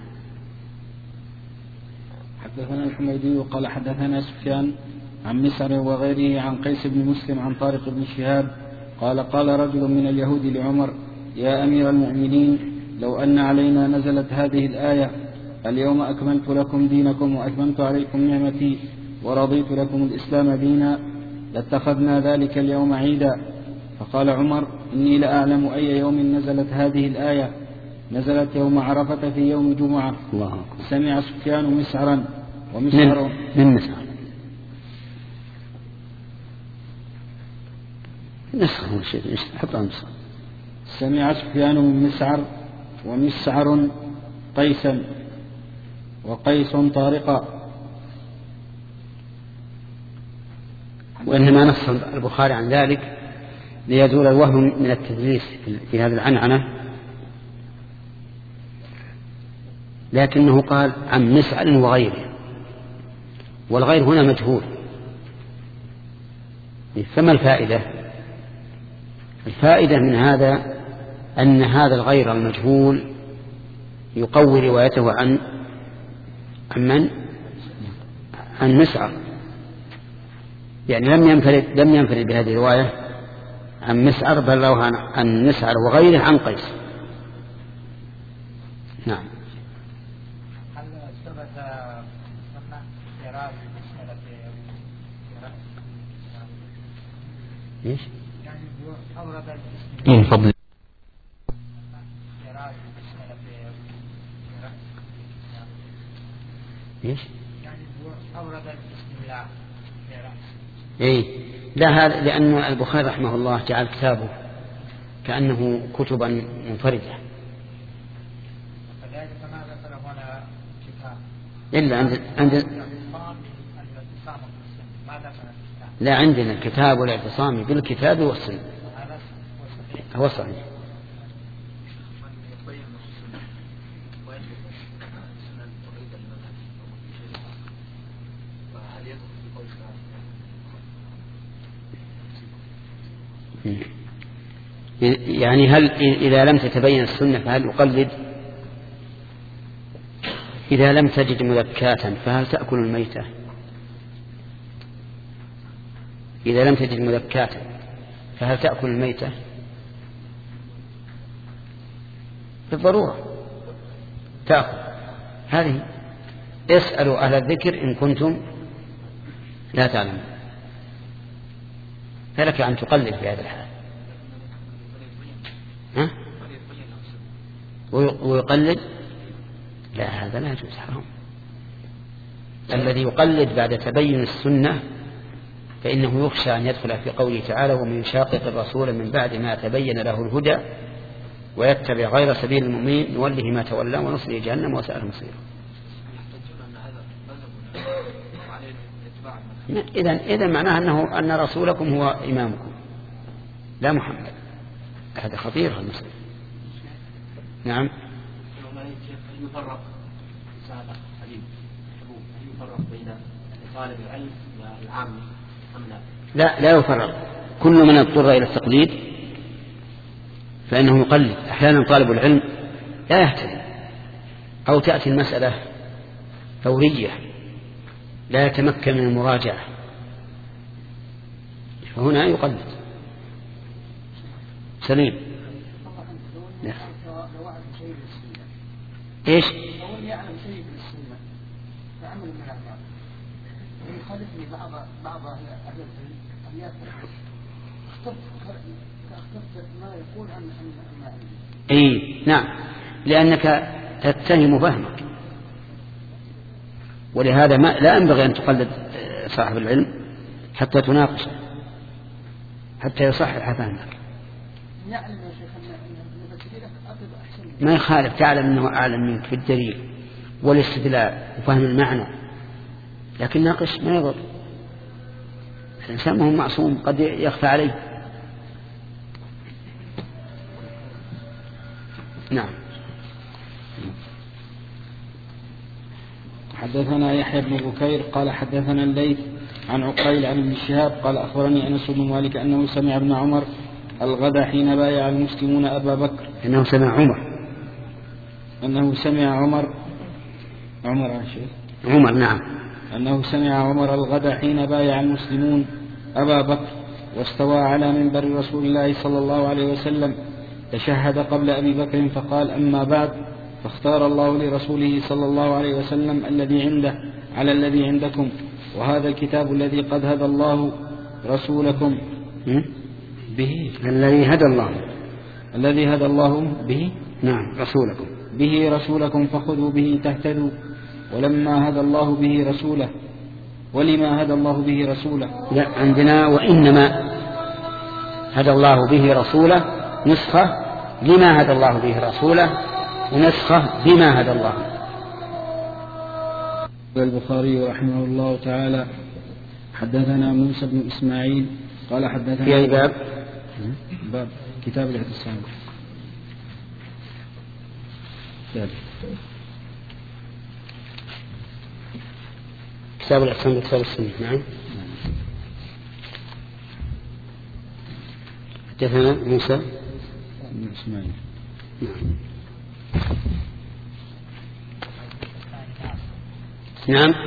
حدثنا الحميدي قال حدثنا سفيان عن مسعر وغيره عن قيس بن مسلم عن طارق بن شهاب قال قال رجل من اليهود لعمر: يا أمير المؤمنين، لو أن علينا نزلت هذه الآية: اليوم أكملت لكم دينكم وأتممت عليكم نعمتي ورضيت لكم الإسلام دينا، لاتخذنا ذلك اليوم عيدا. فقال عمر: إني لأعلم أي يوم نزلت هذه الآية. نزلت يوم عرفة في يوم جمعة. سمع سفيان مسعرا ومسعر من مسعر نسخه شيء حط أمسعر. سمع سفيان من مسعر ومسعر قيسا وقيس طارقا. وإنما نص البخاري عن ذلك ليزول الوهم من التدليس في هذه العنعنة، لكنه قال عن مسعر وغيره، والغير هنا مجهول. فما الفائدة؟ الفائدة من هذا أن هذا الغير المجهول يقوي روايته عن من؟ عن مسعر، يعني لم ينفرد بهذه الرواية عن مسعر، بل روى عن مسعر وغيره عن قيس. نعم. هل ثبت سنة إعراب بسم ايش؟ يعني أورد الاسم من فضل إعراب بسم ايش؟ يعني أورد الاسم الله اي لا، هذا لأن البخاري رحمه الله جعل كتابه كأنه كتبا منفردة. فذلك ما ذكر هنا كتاب إلا عند لا عندنا الكتاب والاعتصام بالكتاب والسنة، هو صحيح. يعني هل إذا لم تتبين السنة فهل أقلد؟ إذا لم تجد مذكاة فهل تأكل الميتة؟ إذا لم تجد مذكاة فهل تأكل الميتة؟ بالضرورة تأكل. هذه اسألوا أهل الذكر إن كنتم لا تعلمون. فلك أن تقلل في هذا الحال. ها؟ ويقلد؟ لا، هذا لا يجوز، حرام. الذي يقلد بعد تبين السنة فإنه يخشى أن يدخل في قوله تعالى: ومن يشاقق الرسول من بعد ما تبين له الهدى ويتبع غير سبيل المؤمنين نوله ما تولى ونصله جهنم وساءت مصيره. إذا معناه أن رسولكم هو إمامكم لا محمد. هذا خطير المسألة. نعم. يفرق بين طالب العلم والعام أم لا؟ لا يفرق. كل من اضطر إلى التقليد فإنه يقلد. أحيانا طالب العلم لا يهتدي أو تأتي المسألة فورية لا يتمكن من المراجعة فهنا يقلد. سليم. لا. إيش؟ لو يعلم شيء من السنة فعمل من الأعمال ويخالفني بعض أهل العلم أن يأخذ اخترت ما يقول عن ما عندي. نعم، لأنك تتهم فهمك، ولهذا لا ينبغي أن تقلد صاحب العلم حتى تناقشه حتى يصحح فهمك. يعلم يا شيخ أن تفسيرك أطلب أحسن. ما يخالف، تعلم أنه أعلم منك في الدليل والاستدلال وفهم المعنى، لكن ناقش ما يضر. الإنسان ما هو معصوم، قد يخفى عليه. نعم. حدثنا يحيى بن بكير قال حدثنا الليث عن عقيل عن ابن شهاب قال أخبرني أنس بن مالك أنه سمع ابن عمر الغدا حين بايع المسلمون أبا بكر. أنه سمع عمر نعم. أنه سمع عمر الغدا حين بايع المسلمون أبا بكر واستوى على منبر رسول الله صلى الله عليه وسلم تشهد قبل أبي بكر فقال: أما بعد، فاختار الله لرسوله صلى الله عليه وسلم الذي عنده على الذي عندكم، وهذا الكتاب الذي قد هدى الله رسولكم به، الذي هدى الله به نعم رسولكم به رسولكم فخذوا به تهتدوا. ولما هدى الله به رسوله ولما هدى الله به رسوله. لا، عندنا وإنما هدى الله به رسوله نسخة لما هدى الله به رسوله ونسخة بما هدى الله. البخاري رحمه الله تعالى حدثنا موسى بن إسماعيل قال حدثنا في أي باب كتاب الاعتصام. كتاب الاعتصام بكتاب السنة. نعم. حدثنا موسى بن إسماعيل. نعم.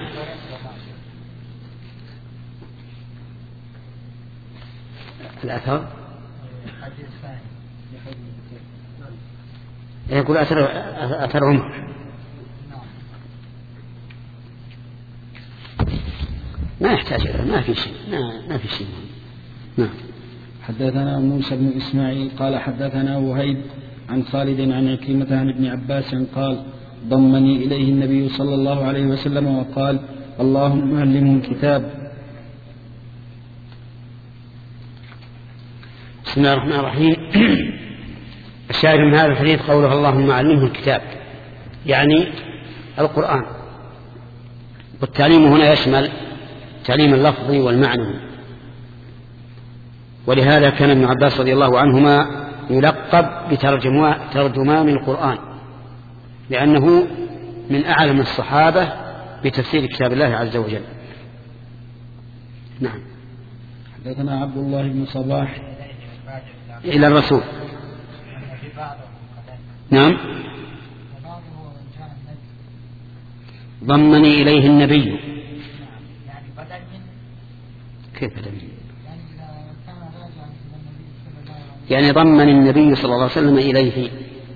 الأثر يقول أثر عمر ما يحتاج إليه، ما في شيء. نعم. حدثنا موسى بن إسماعيل قال حدثنا وهيب عن خالد عن عكرمة عن ابن عباس قال: ضمني إليه النبي صلى الله عليه وسلم وقال: اللهم علمه الكتاب. بسم الله الرحمن الرحيم. الشاهد من هذا الحديث قوله: اللهم علمه الكتاب، يعني القرآن. والتعليم هنا يشمل تعليم اللفظ والمعنى، ولهذا كان ابن عباس رضي الله عنهما يلقب بترجمان القرآن، لأنه من أعلم الصحابة بتفسير كتاب الله عز وجل. نعم. حدثنا عبد الله بن صباح إلى الرسول. نعم. ضمني إليه النبي. يعني بدل من كيف بدل من؟ يعني ضمن النبي صلى الله عليه وسلم إليه.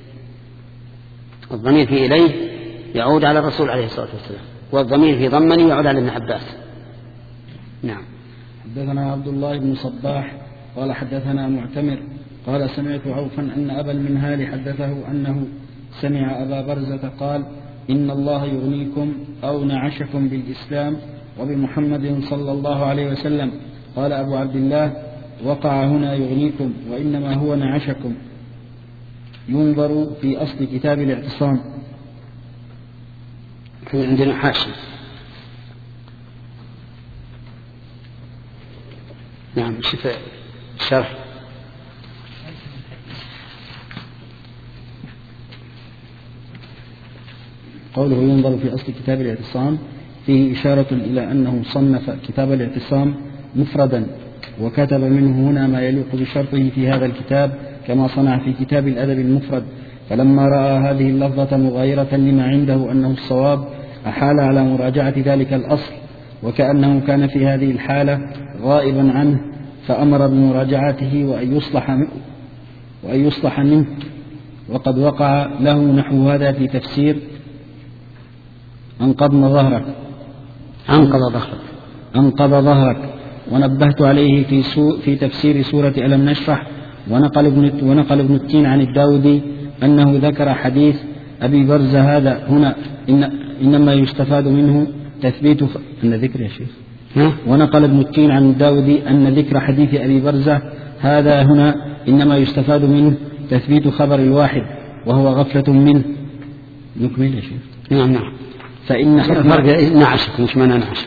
الضمير في إليه يعود على الرسول عليه الصلاة والسلام، والضمير في ضمني يعود على ابن عباس. نعم. حدثنا عبد الله بن صباح قال حدثنا معتمر قال سمعت عوفا أن أبا المنهال حدثه أنه سمع أبا برزة قال إن الله يغنيكم أو نعشكم بالإسلام وبمحمد صلى الله عليه وسلم. قال أبو عبد الله وقع هنا يغنيكم وإنما هو نعشكم. ينظر في أصل كتاب الاعتصام. عندنا حاشي. نعم شوف الشرح. قوله ينظر في أصل كتاب الاعتصام فيه إشارة إلى أنه صنف كتاب الاعتصام مفردا وكتب منه هنا ما يليق بشرطه في هذا الكتاب كما صنع في كتاب الأدب المفرد، فلما رأى هذه اللفظة مغايرة لما عنده أنه الصواب أحال على مراجعة ذلك الأصل، وكأنه كان في هذه الحالة غائبا عنه فأمر بمراجعته وأن يصلح منه. وقد وقع له نحو هذا في تفسير أنقض ظهرك ونبهت عليه في تفسير سورة ألم نشرح. ونقل ابن التين عن الداودي أنه ذكر حديث أبي برزة هذا هنا إنما يستفاد منه تثبيت أن ذكر يا شيخ. ونقل ابن التين عن الداودي أن ذكر حديث أبي برزة هذا هنا إنما يستفاد منه تثبيت خبر الواحد وهو غفلة منه. نكمل يا شيخ. نعم. فإن فرق نعشك مش معنى نعشك.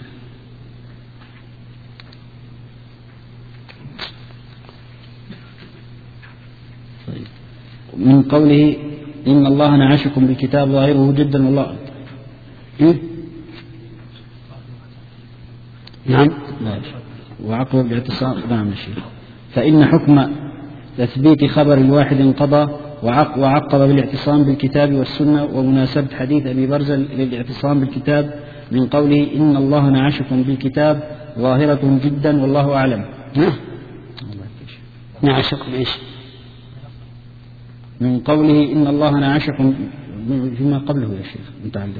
من قوله إن الله نعشكم بكتاب ظاهره جدا والله. نعم. وعقب بالاعتصام. نعم الشيخ. فإن حكم تثبيت خبر الواحد انقضى وعقب بالاعتصام بالكتاب والسنة ومناسبة حديث أبي برزة للاعتصام بالكتاب من قوله إن الله نعشكم بالكتاب ظاهرة جدا والله أعلم. نعشكم إيش؟ من قوله إن الله نعشكم فيما قبله يا شيخ متعلق.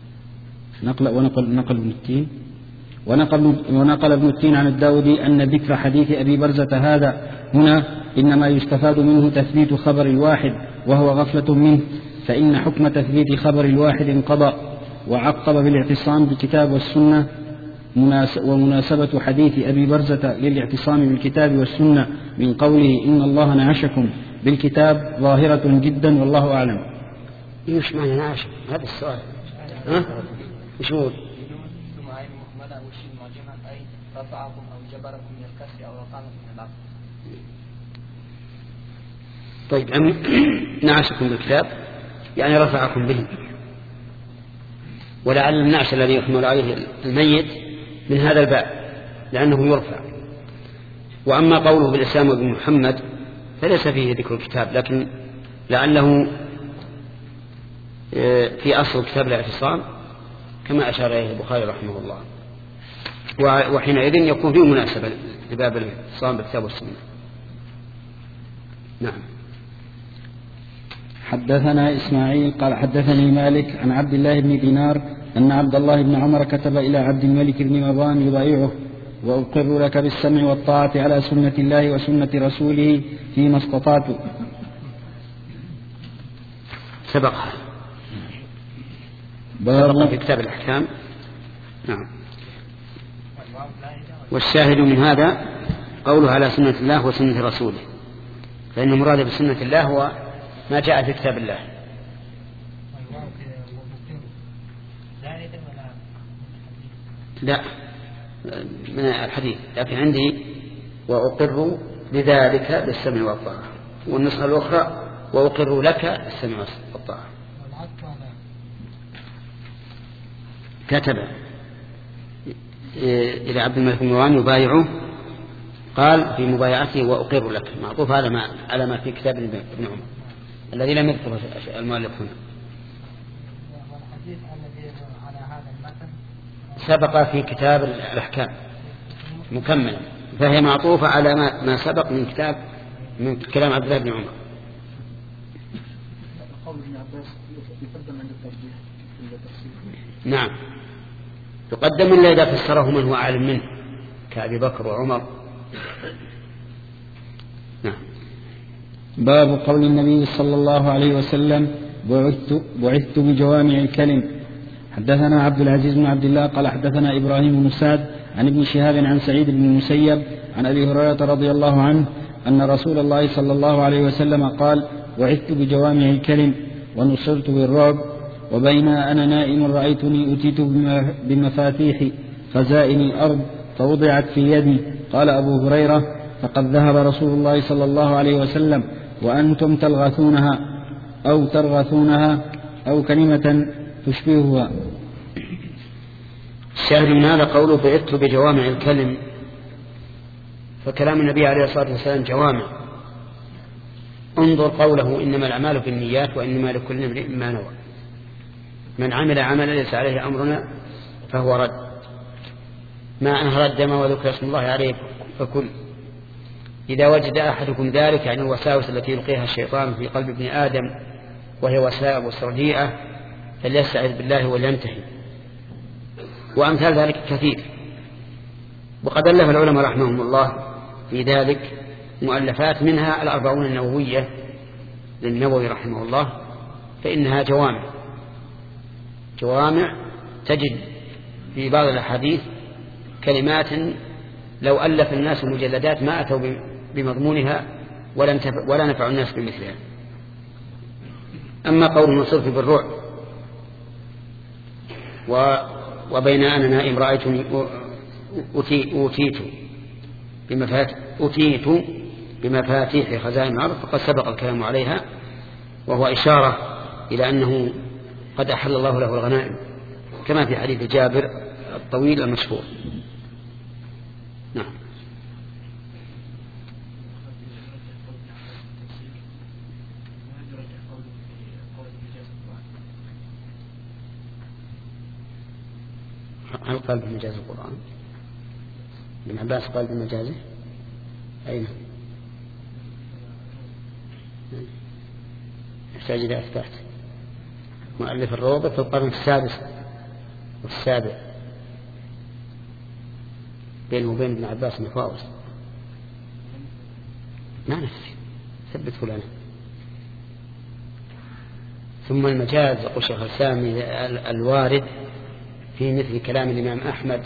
ونقل ابن التين ونقل ابن التين عن الداودي أن ذكر حديث أبي برزة هذا هنا إنما يستفاد منه تثبيت خبر الواحد وهو غفلة منه، فإن حكم تثبيت خبر الواحد انقضى وعقب بالاعتصام بالكتاب والسنة ومناسبة حديث أبي برزة للاعتصام بالكتاب والسنة من قوله إن الله نعشكم بالكتاب ظاهرة جدا والله أعلم. إيش معنى نعشك؟ هذا السؤال. إيش هو؟ رفعكم أو جبركم من الكسر أو رفعكم من الأرض. طيب نعشكم بالكتاب يعني رفعكم به، ولعل النعش الذي يحمل عليه الميت من هذا الباب لأنه يرفع. وأما قوله بالإسلام وبمحمد فليس فيه ذكر الكتاب، لكن لعله في أصل كتاب الاعتصام كما أشار إليه البخاري رحمه الله، وحينئذ يكون فيه مناسبة لباب الاعتصام بالكتاب والسنة. نعم. حدثنا إسماعيل قال حدثني مالك عن عبد الله بن دينار أن عبد الله بن عمر كتب إلى عبد الملك بن مروان يبايعه وأقر لك بالسمع والطاعة على سنة الله وسنة رسوله فيما استطعت. سبقها في كتاب الأحكام. نعم. والشاهد من هذا قوله على سنة الله وسنة رسوله، فإن المراد بسنة الله هو ما جاء في كتاب الله. لا من الحديث، لكن عندي وأقر بذلك بالسمع والطاعة، والنسخة الأخرى وأقر لك بالسمع والطاعة. كتب إلى عبد الملك بن مروان يبايعه، قال في مبايعته وأقر لك، معطوف على ما في كتاب ابن عمر الذي لم يذكره المؤلف هنا. سبق في كتاب الأحكام مكملا، فهي معطوفة على ما سبق من كلام عبد الله بن عمر. نعم يقدم إلا إذا فسره من هو أعلم منه كأبي بكر وعمر. نعم. باب قول النبي صلى الله عليه وسلم بعثت بجوامع الكلم. حدثنا عبد العزيز بن عبد الله قال حدثنا إبراهيم بن سعد عن ابن شهاب عن سعيد بن المسيب عن أبي هريرة رضي الله عنه أن رسول الله صلى الله عليه وسلم قال بعثت بجوامع الكلم ونصرت بالرعب وبين أنا نائم رأيتني أتيت بمفاتيح خزائن الأرض فوضعت في يدي. قال أبو هريرة فقد ذهب رسول الله صلى الله عليه وسلم وأنتم ترغثونها أو كلمة تشبهها. الشاهد من هذا قوله بعثت بجوامع الكلم، فكلام النبي عليه الصلاة والسلام جوامع. انظر قوله إنما الأعمال بالنيات وإنما لكل امرئ ما نوى. من عمل عملا ليس عليه أمرنا فهو رد. ما أنهر الدم وذكر اسم الله عليه فكل. إذا وجد أحدكم ذلك عن الوساوس التي يلقيها الشيطان في قلب ابن آدم وهي وساوس رديئة فليستعذ بالله ولينتهي. وأمثال ذلك كثير، وقد ألف العلماء رحمهم الله في ذلك مؤلفات، منها الأربعون النووية للنووي رحمه الله، فإنها جوامع تجد في بعض الأحاديث كلمات لو ألف الناس مجلدات ما أتوا بمضمونها ولا نفع الناس بمثلها. أما قول نصرت بالرعب وبين أنا نائم رأيتني أتيت بمفاتيح خزائن الأرض فقد سبق الكلام عليها، وهو إشارة إلى أنه قد أحل الله له الغنائم كما في حديث جابر الطويل المشهور. نعم. هل قال بمجاز القرآن؟ ابن عباس قال بمجازه؟ أين؟ يحتاج إلى إثبات. مؤلف الروضة في القرن السادس والسابع بينه وبين ابن عباس مفاوض. ما نفسي ثبت فلان. ثم المجاز يقول شيخ الإسلام الوارد في مثل كلام الإمام أحمد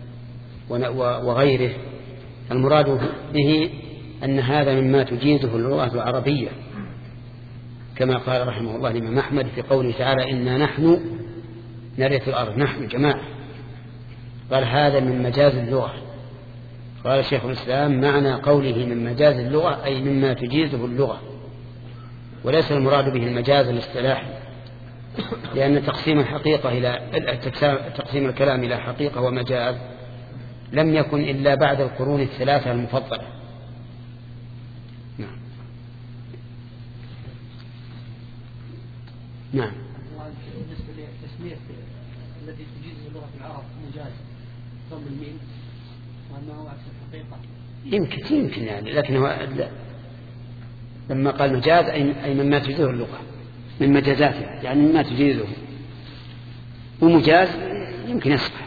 وغيره المراد به أن هذا مما تجيزه اللغة العربية، كما قال رحمه الله الإمام أحمد في قوله تعالى إنا نحن نرث الأرض، نحن جماعة. قال هذا من مجاز اللغة. قال شيخ الإسلام معنى قوله من مجاز اللغة أي مما تجيزه اللغة، وليس المراد به المجاز الاصطلاحي، لأن تقسيم الحقيقة إلى تقسيم الكلام إلى حقيقة ومجاز لم يكن إلا بعد القرون الثلاثة المفضلة. نعم. نعم. بالنسبة للتسمية التي تجيز اللغة العرب مجاز ضم الميم وأنه عكس الحقيقة يمكن يعني، لكن هو لما قال مجاز أي مما تجيزه اللغة من مجازاتها، يعني مما تجيزه، ومجاز يمكن يصح.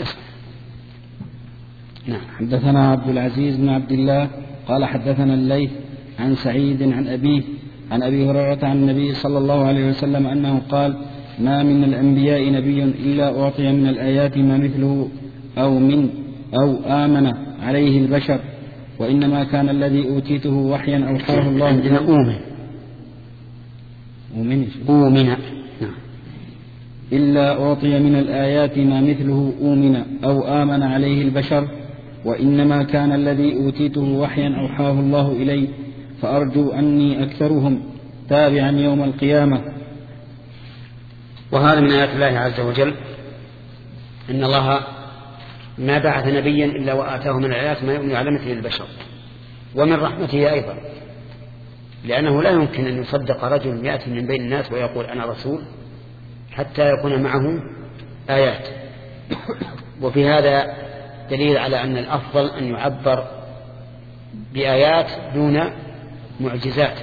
نعم. حدثنا عبد العزيز بن عبد الله قال حدثنا الليث عن سعيد عن أبيه عن أبي هريرة عن النبي صلى الله عليه وسلم أنه قال ما من الأنبياء نبي إلا أعطي من الآيات ما مثله أو آمن عليه البشر، وإنما كان الذي أوتيته وحيا أوحاه الله أومن إلا أعطي من الآيات ما مثله أومن أو آمن عليه البشر، وإنما كان الذي أوتيته وحيا أوحاه الله إلي، فأرجو أني أكثرهم تابعا يوم القيامة. وهذا من آيات الله عز وجل إن الله ما بعث نبيا إلا وآتاه من الآيات ما يؤمن على مثل البشر، ومن رحمته أيضا، لأنه لا يمكن أن يصدق رجل يأتي من بين الناس ويقول أنا رسول حتى يكون معه آيات. وفي هذا دليل على أن الأفضل أن يعبر بآيات دون معجزات.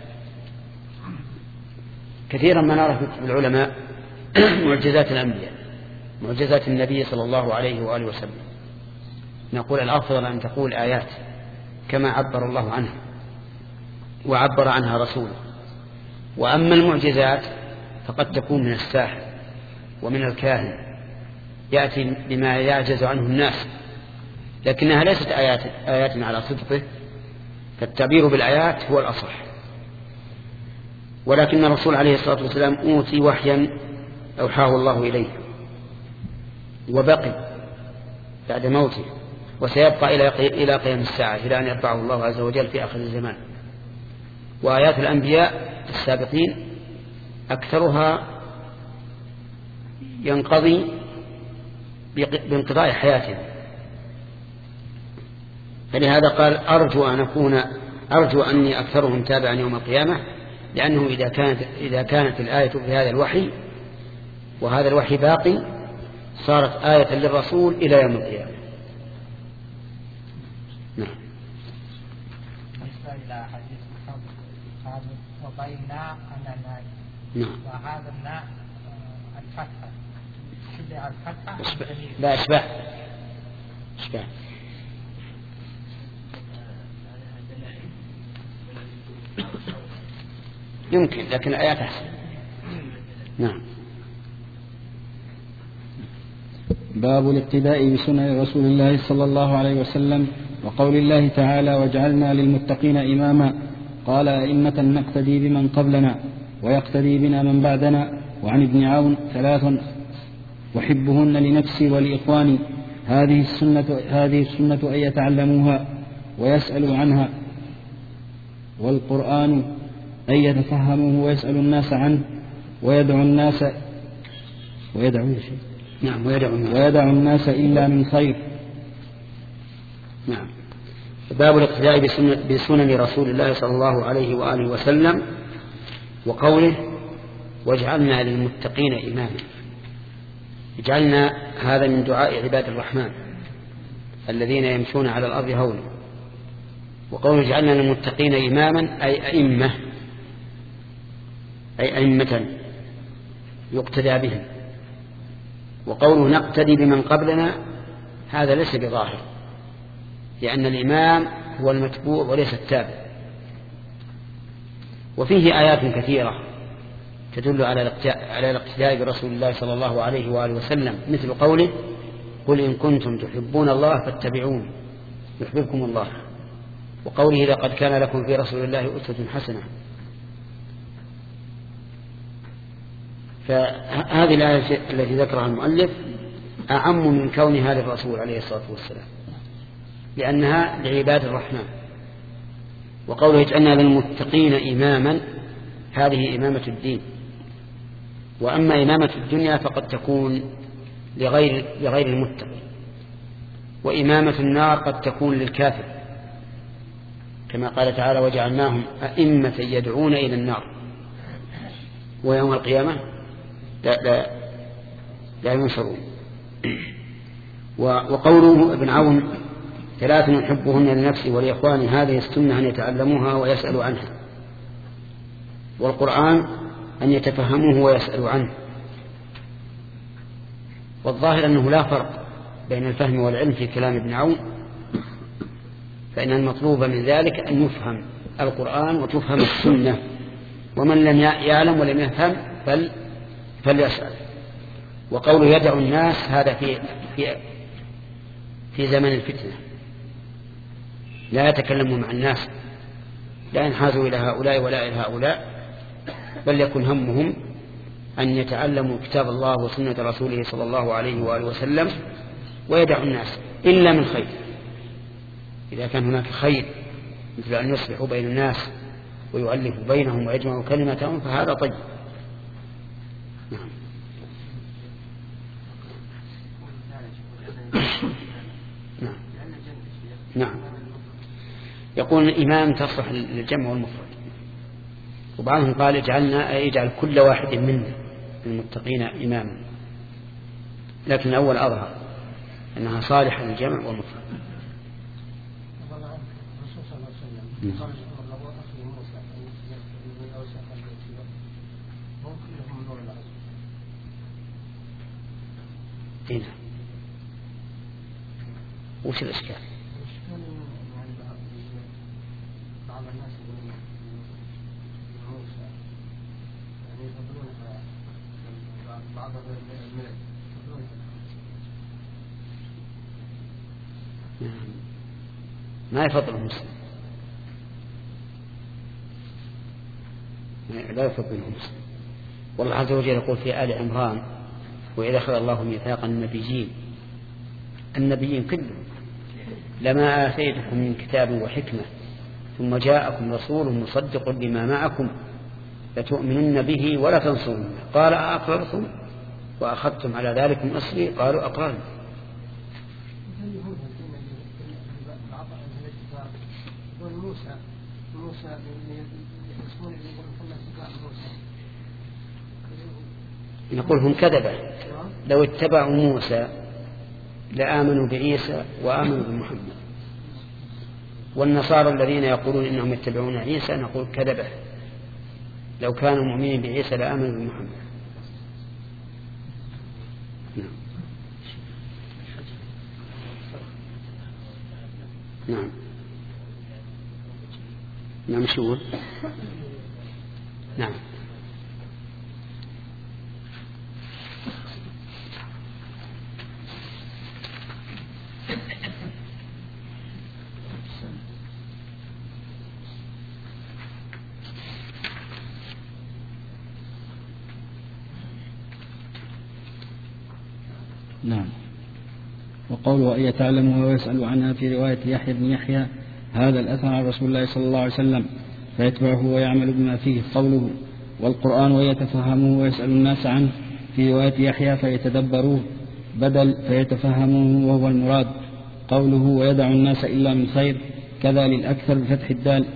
كثيرا ما نرى في العلماء معجزات الأنبياء، معجزات النبي صلى الله عليه وآله وسلم، نقول الأفضل أن تقول آيات كما عبر الله عنها وعبر عنها رسوله. وأما المعجزات فقد تكون من الساحر ومن الكاهن، يأتي بما يعجز عنه الناس، لكنها ليست آيات على صدقه، فالتعبير بالآيات هو الأصح. ولكن الرسول عليه الصلاة والسلام أوتي وحيا أوحاه الله إليه وبقي بعد موته، وسيبقى إلى قيام الساعة إلى أن يرفعه الله عز وجل في آخر الزمان. وآيات الأنبياء السابقين أكثرها ينقضي بانقضاء حياتهم، فلهذا قال أرجو أني أكثرهم تابعا يوم القيامة، لأنه إذا كانت الآية بهذا الوحي وهذا الوحي باقي صارت آية للرسول إلى يوم القيامة. نعم. إلى حديث وبينا أننا وهذا الناء الفتحة شبع الفتحة لا أشبه يمكن، لكن الآيات أحسن. نعم. باب الاقتداء بسنن رسول الله صلى الله عليه وسلم وقول الله تعالى وجعلنا للمتقين إماما. قال أئمة نقتدي بمن قبلنا ويقتدي بنا من بعدنا. وعن ابن عون 3 وحبهن لنفسي ولإخواني، هذه السنة أن يتعلموها ويسألوا عنها، والقرآن أن يتفهموه ويسألوا الناس عنه ويدعو الناس إلا من خير. نعم. باب الاقتداء بسنن رسول الله صلى الله عليه وآله وسلم وقوله واجعلنا للمتقين إماما. اجعلنا هذا من دعاء عباد الرحمن الذين يمشون على الأرض هونا. وقوله اجعلنا للمتقين إماما أي أئمة يقتدى بهم. وقوله نقتدي بمن قبلنا هذا ليس بظاهر، لأن الإمام هو المتبوع وليس التابع. وفيه آيات كثيرة تدل على الاقتداء برسول الله صلى الله عليه وآله وسلم، مثل قوله قل إن كنتم تحبون الله فاتبعون يحببكم الله، وقوله لقد كان لكم في رسول الله أسوة حسنة. فهذه الآية التي ذكرها المؤلف أعم من كونها للرسول عليه الصلاة والسلام، لأنها لعباد الرحمن. وقوله اجعلنا للمتقين إماما، هذه إمامة الدين. وأما إمامة الدنيا فقد تكون لغير المتقي، وإمامة النار قد تكون للكافر، كما قال تعالى وجعلناهم أئمة يدعون إلى النار، ويوم القيامة لا ينصرون. وقوله ابن عون 3 يحبهن لنفسي ولإخواني، هذه السنة أن يتعلموها ويسألوا عنها، والقرآن أن يتفهموه ويسألوا عنه. والظاهر أنه لا فرق بين الفهم والعلم في كلام ابن عون، فإن المطلوب من ذلك أن يفهم القرآن وتفهم السنة، ومن لم يعلم ولم يفهم فليسأل. وقوله يدعو الناس هذا في زمن الفتنة، لا يتكلم مع الناس، لا ينحازوا إلى هؤلاء ولا إلى هؤلاء، بل يكون همهم أن يتعلموا كتاب الله وسنة رسوله صلى الله عليه وآله وسلم ويدعو الناس إلا من خير. إذا كان هناك خير مثل أن يصلحوا بين الناس ويؤلفوا بينهم ويجمعوا كلمتهم فهذا طيب. نعم. يقول الإمام تصلح للجمع والمفرد، وبعضهم قال اجعل كل واحد منا المتقين إماما، لكن الأول أظهر أنها صالحة للجمع والمفرد. هنا وش الإشكال؟ بعض الناس يقولون موسى يعني يفضلون بعض الملك ما يفضل المسلم، لا يفضل المسلم. والله عز وجل يقول في آل عمران: وإذا أخذ الله ميثاق النبيين كلهم لما آتيتكم من كتاب وحكمة ثم جاءكم رسول مصدق لما معكم لتؤمنن به ولا تنصرونه قال أأقررتم وأخذتم على ذلكم أصري قالوا أقررنا. نقول هم كذبة، لو اتبعوا موسى لآمنوا بعيسى وآمنوا بمحمد. والنصارى الذين يقولون إنهم يتبعون عيسى نقول كذبة، لو كانوا مؤمنين بعيسى لآمنوا بمحمد. نعم نعم شو نعم نعم. وقوله أن يتعلمها ويسأل عنها في رواية يحيى بن يحيى هذا الأثر عن رسول الله صلى الله عليه وسلم فيتبعه ويعمل بما فيه. قوله والقرآن ويتفهموه ويسأل الناس عنه في رواية يحيى فيتدبروه بدل فيتفهموه وهو المراد. قوله ويدع الناس إلا من خير كذا للأكثر بفتح الدال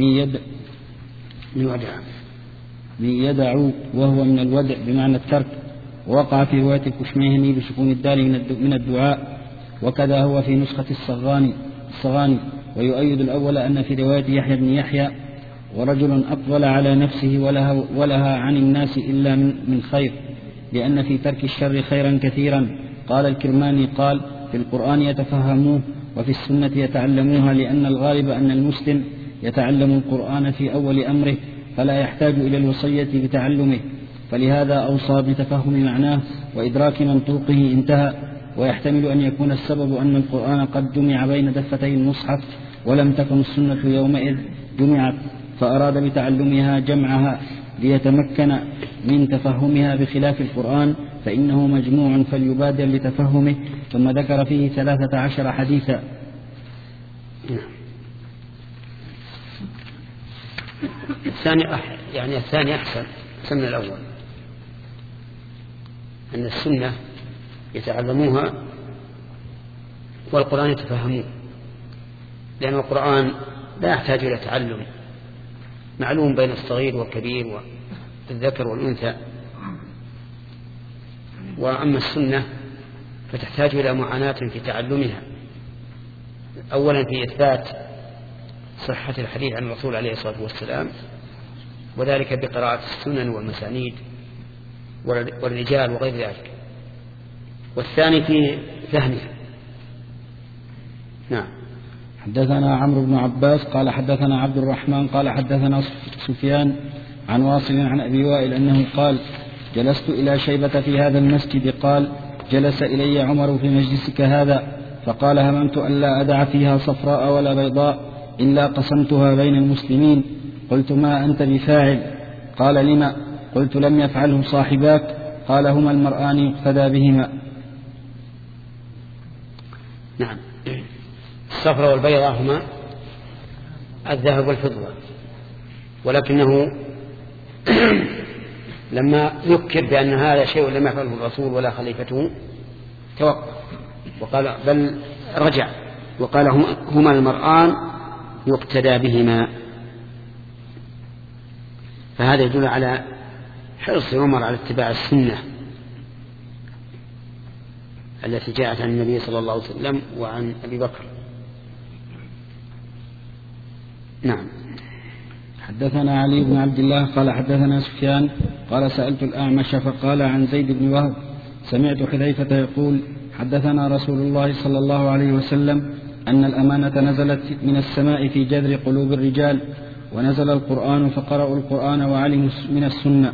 من يدع وهو من الودع بمعنى الترك. ووقع في رواية الكشميهني بسكون الدال من الدعاء، وكذا هو في نسخة الصغاني. ويؤيد الأول أن في رواية يحيى بن يحيى ورجل أقبل على نفسه ولها عن الناس إلا من خير، لأن في ترك الشر خيرا كثيرا. قال الكرماني قال في القرآن يتفهموه وفي السنة يتعلموها، لأن الغالب أن المسلم يتعلم القرآن في أول أمره فلا يحتاج إلى الوصية بتعلمه، فلهذا أوصى بتفهم معناه وإدراك منطوقه انتهى. ويحتمل أن يكون السبب أن القرآن قد جمع بين دفتي المصحف ولم تكن السنة يومئذ جمعت، فأراد بتعلمها جمعها ليتمكن من تفهمها، بخلاف القرآن فإنه مجموع فليبادر لتفهمه. ثم ذكر فيه 13 حديثا. الثاني أحسن من الأول، أن السنة يتعلموها والقرآن يتفهموه، لأن القرآن لا يحتاج إلى تعلم، معلوم بين الصغير والكبير والذكر والأنثى. وأما السنة فتحتاج إلى معاناة في تعلمها، أولا في إثبات صحة الحديث عن الرسول عليه الصلاة والسلام، وذلك بقراءة السنن والمسانيد والرجال وغير ذلك، والثاني في فهمها. نعم. حدثنا عمرو بن عباس قال حدثنا عبد الرحمن قال حدثنا سفيان عن واصل عن أبي وائل أنه قال جلست إلى شيبة في هذا المسجد قال جلس إلي عمر في مجلسك هذا فقال هممت أن لا أدع فيها صفراء ولا بيضاء إلا قسمتها بين المسلمين. قلت ما أنت بفاعل؟ قال لما؟ قلت لم يفعله صاحباك؟ قال هما المرآن يقتدى بهما. نعم. الصفراء والبيضاء هما الذهب والفضة، ولكنه لما ذكر بأن هذا شيء لم يفعله الرسول ولا خليفته توقف وقال بل رجع وقال هما المرآن يقتدى بهما. فهذا يدل على حرص عمر على اتباع السنة التي جاءت عن النبي صلى الله عليه وسلم وعن أبي بكر. نعم. حدثنا علي بن عبد الله قال حدثنا سفيان قال سألت الأعمش فقال عن زيد بن وهب سمعت حذيفة يقول حدثنا رسول الله صلى الله عليه وسلم أن الأمانة نزلت من السماء في جذر قلوب الرجال ونزل القرآن فقرأوا القرآن وعلموا من السنة.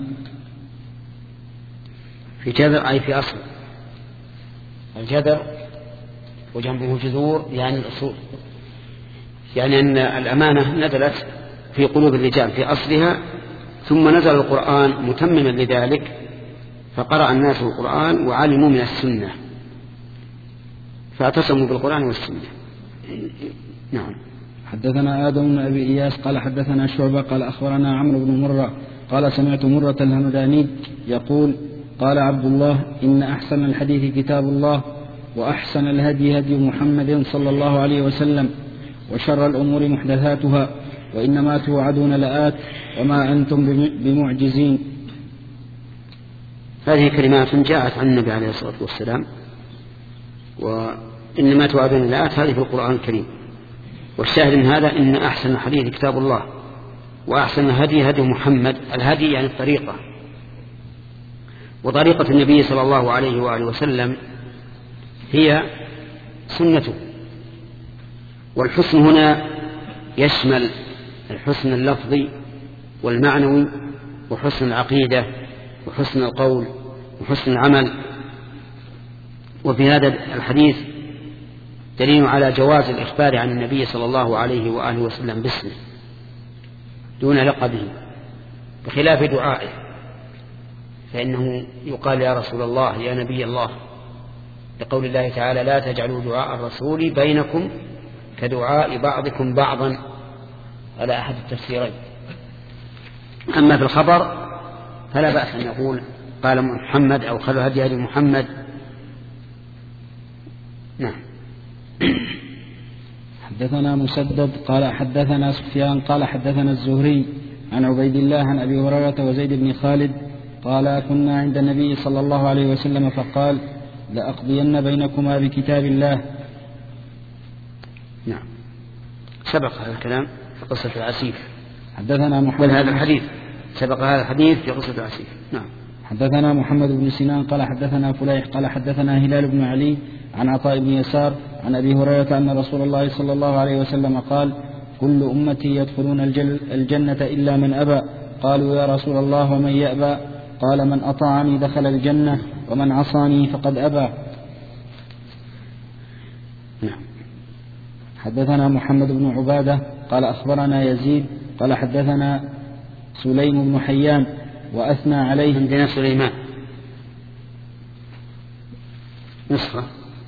في جذر أي في أصل. الجذر وجنبه جذور يعني الأصول، يعني أن الأمانة نزلت في قلوب الرجال في أصلها، ثم نزل القرآن متمما لذلك فقرأ الناس القرآن وعلموا من السنة فاعتصموا بالقرآن والسنة. نعم. حدثنا آدم بن أبي إياس قال حدثنا شعبة قال أخبرنا عمرو بن مرة قال سمعت مرة الهمداني يقول قال عبد الله إن أحسن الحديث كتاب الله وأحسن الهدي هدي محمد صلى الله عليه وسلم وشر الأمور محدثاتها وإنما توعدون لآت وما أنتم بمعجزين. هذه كلمات جاءت عن النبي عليه الصلاة والسلام، وإنما توعدون لآت هذه في القرآن الكريم. والشاهد من هذا إن أحسن الحديث كتاب الله وأحسن الهدي هدي محمد. الهدي يعني الطريقة، وطريقة النبي صلى الله عليه وآله وسلم هي سنته. والحسن هنا يشمل الحسن اللفظي والمعنوي وحسن العقيدة وحسن القول وحسن العمل. وفي هذا الحديث دليل على جواز الإخبار عن النبي صلى الله عليه وآله وسلم باسمه دون لقبه، بخلاف دعائه فإنه يقال يا رسول الله يا نبي الله، لقول الله تعالى لا تجعلوا دعاء الرسول بينكم كدعاء بعضكم بعضا على أحد التفسيرين. أما في الخبر فلا بأس أن يقول قال محمد أو خذ هدي هدي محمد. نعم. حدثنا مسدد قال حدثنا سفيان قال حدثنا الزهري عن عبيد الله عن أبي هريرة وزيد بن خالد قال كنا عند النبي صلى الله عليه وسلم فقال لأقضين بينكما بكتاب الله. نعم. سبق هذا الكلام في قصة العسيف. حدثنا محمد هذا الحديث سبق هذا الحديث في قصة العسيف. نعم. حدثنا محمد بن سنان قال حدثنا فليح قال حدثنا هلال بن علي عن عطاء بن يسار عن أبي هريرة أن رسول الله صلى الله عليه وسلم قال كل أمتي يدخلون الجنة إلا من أبى. قالوا يا رسول الله ومن يأبى؟ قال من أطاعني دخل الجنة ومن عصاني فقد أبى. نعم. حدثنا محمد بن عبادة قال أخبرنا يزيد قال حدثنا سليم بن حيان وأثنى عليه. عندنا سليمان نصفة.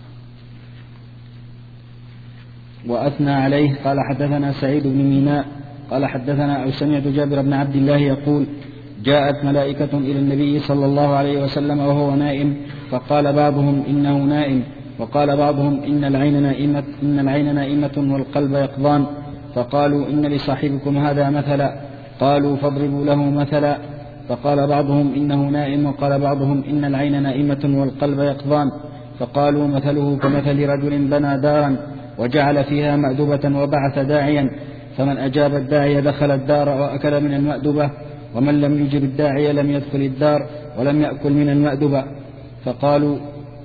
وأثنى عليه قال حدثنا سعيد بن ميناء قال حدثنا أو سمعت جابر بن عبد الله يقول جاءت ملائكة إلى النبي صلى الله عليه وسلم وهو نائم فقال بعضهم إنه نائم وقال بعضهم إن العين نائمة والقلب يقظان فقالوا إن لصاحبكم هذا مثلا قالوا فاضربوا له مثلا فقال بعضهم إنه نائم وقال بعضهم إن العين نائمة والقلب يقظان فقالوا مثله كمثل رجل بنى دارا وجعل فيها مأدبة وبعث داعيا فمن أجاب الداعي دخل الدار وأكل من المأدبة ومن لم يجب الداعي لم يدخل الدار ولم يأكل من المأدبة. فقالوا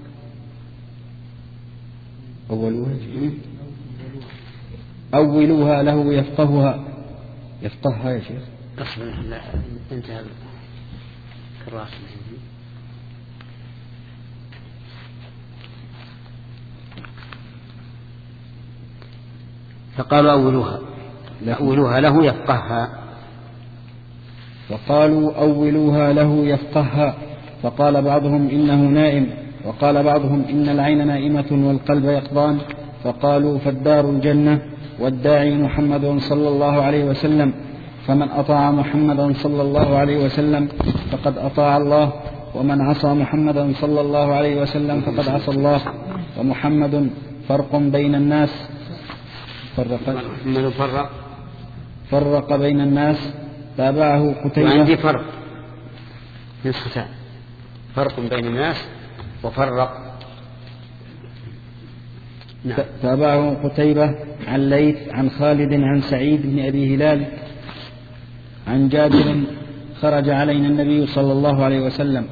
أولوها له يفقهها يا شيخ. لا انتهى كراس. فقالوا أولوها له يفقهها. فقالوا أولوها له يفقهها فقال بعضهم إنه نائم وقال بعضهم إن العين نائمة والقلب يقظان فقالوا فالدار الجنة والداعي محمد صلى الله عليه وسلم فمن أطاع محمدا صلى الله عليه وسلم فقد أطاع الله ومن عصى محمدا صلى الله عليه وسلم فقد عصى الله ومحمد فرق بين الناس فرق بين الناس تابعه قتيبة. وعندي فرق نسختان فرق بين الناس وفرق نعم. تابعه قتيبة عن ليث عن خالد عن سعيد بن أبي هلال عن جابر خرج علينا النبي صلى الله عليه وسلم.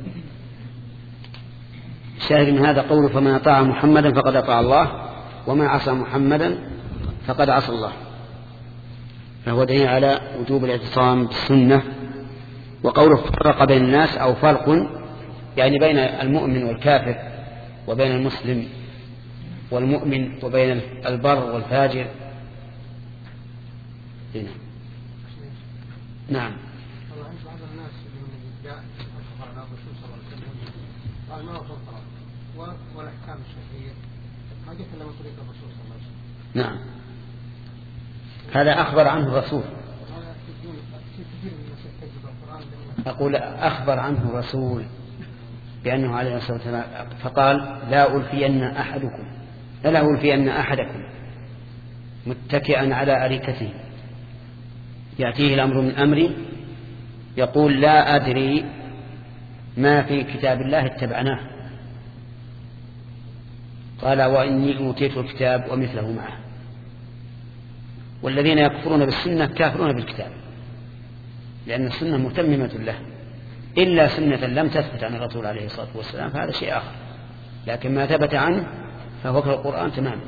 شاهد من هذا قوله فمن أطاع محمدا فقد أطاع الله ومن عصى محمدا فقد عصى الله، فهو دليل على وجوب الاعتصام بالسنة. وقوله فرق بين الناس أو فرق يعني بين المؤمن والكافر وبين المسلم والمؤمن وبين البر والفاجر. نعم. بعض الناس من جاء الخبر عن الرسول صلى الله عليه وسلم قال ما هو القرآن والأحكام الشرعية ما جت إلا من طريق الرسول صلى الله عليه وسلم. نعم، هذا أخبر عنه الرسول. أقول أخبر عنه الرسول بأنه عليه الصلاة والسلام فقال لا ألفين أحدكم متكئا على أريكته يأتيه الأمر من أمري يقول لا أدري ما في كتاب الله اتبعناه، قال وإني أوتيت الكتاب ومثله معه. والذين يكفرون بالسنة كافرون بالكتاب، لأن السنة متممة له، إلا سنة لم تثبت عن الرسول عليه الصلاة والسلام فهذا شيء آخر، لكن ما ثبت عنه فهو كالقرآن تماما.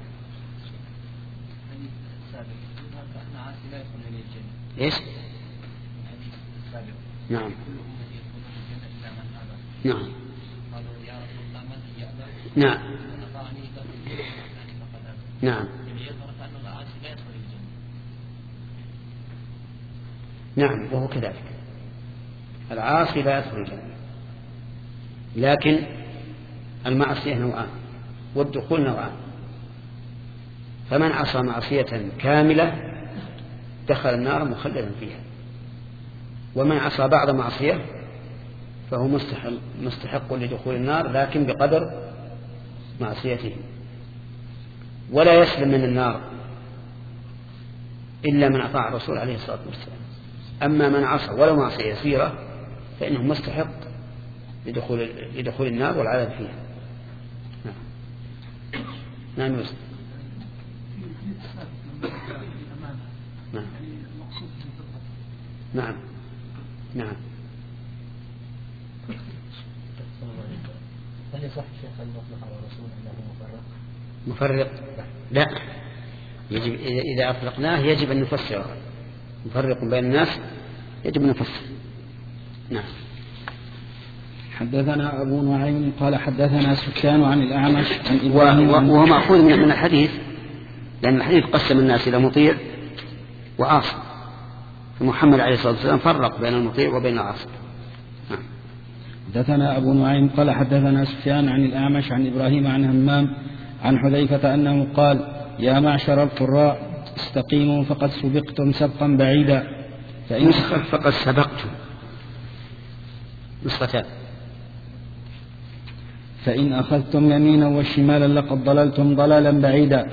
إيش؟ نعم نعم نعم نعم نعم، وهو كذلك العاصي لا يدخل الجنة، لكن المعصية نوعان والدخول نوعان، فمن عصى معصية كاملة دخل النار مخلدا فيها، ومن عصى بعض معصية فهو مستحق لدخول النار لكن بقدر معصيته، ولا يسلم من النار إلا من أطاع الرسول عليه الصلاة والسلام. أما من عصى ولو معصية يسيرة فإنه مستحق لدخول النار والعذاب فيها. نعم يوسف. نعم نعم نعم. هل يصح شيخ أن نطلق على الرسول أنه مفرق؟ لا، يجب إذا أطلقناه يجب أن نفسره، مفرق بين الناس يجب أن نفسر. نعم. حدثنا أبو نعيم قال حدثنا سفيان عن الأعمش عن إبراهيم وهو مأخوذ من الحديث، لأن الحديث قسم الناس إلى مطيع وعاصي، فمحمد عليه الصلاة والسلام فرق بين المطيع وبين العاصي. نعم. حدثنا أبو نعيم قال حدثنا سفيان عن الأعمش عن إبراهيم عن همام عن حذيفة أنه قال يا معشر القراء استقيموا فقد سبقتم سبقا بعيدا فقد سبقتم نسختان، فإن أخذتم يمينا وشمالا لقد ضللتم ضلالا بعيدا.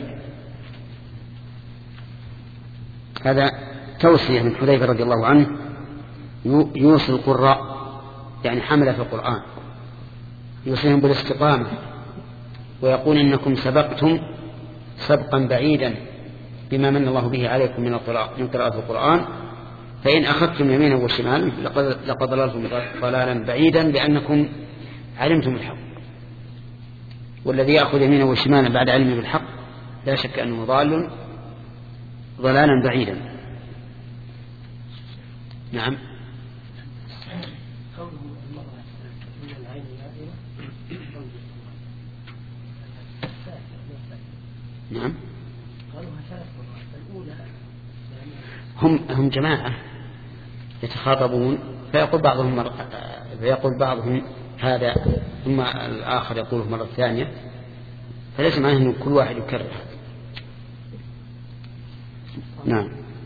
هذا توصية من حذيفة رضي الله عنه يوصي القراء يعني حملة القرآن، يوصيهم بالاستقامة ويقول إنكم سبقتم سبقا بعيدا بما من الله به عليكم من قراءة القرآن، فإن أخذتم يمينا وشمالا لقد ضللتم ضلالا بعيدا لأنكم علمتم الحق، والذي يأخذ يمينا وشمالا بعد علمه بالحق لا شك أنه ضال ضلالا بعيدا. نعم. نعم. هم جماعة يتخاطبون فيقول بعضهم هذا ثم الآخر يقوله مرة ثانية، فليس معناه أن كل واحد يكرر. نعم.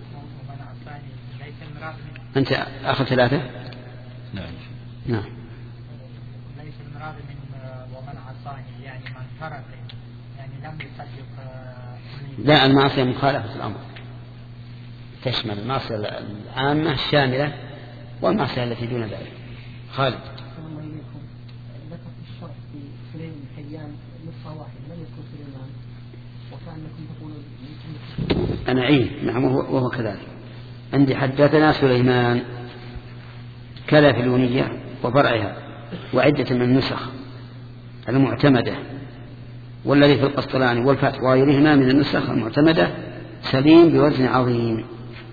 أنت آخر ثلاثة؟ نعم. نعم. ليس المراد من ومن عصاني يعني من ترك يعني لم يصدق. لا، المعصية مخالفة الأمر تشمل المعصية العامة الشاملة والمعصية التي دون ذلك. خالد. ذكرت الشرط في سليم حيان نصف واحد لم يذكر سليمان وكأنكم تقولون أنا نعم وهو كذلك. عندي حدثنا سليمان كلا في الونية وفرعها وعدة من النسخ المعتمدة، والذي في القسطلاني والفتح وغيرهما من النسخ المعتمدة سليم بوزن عظيم.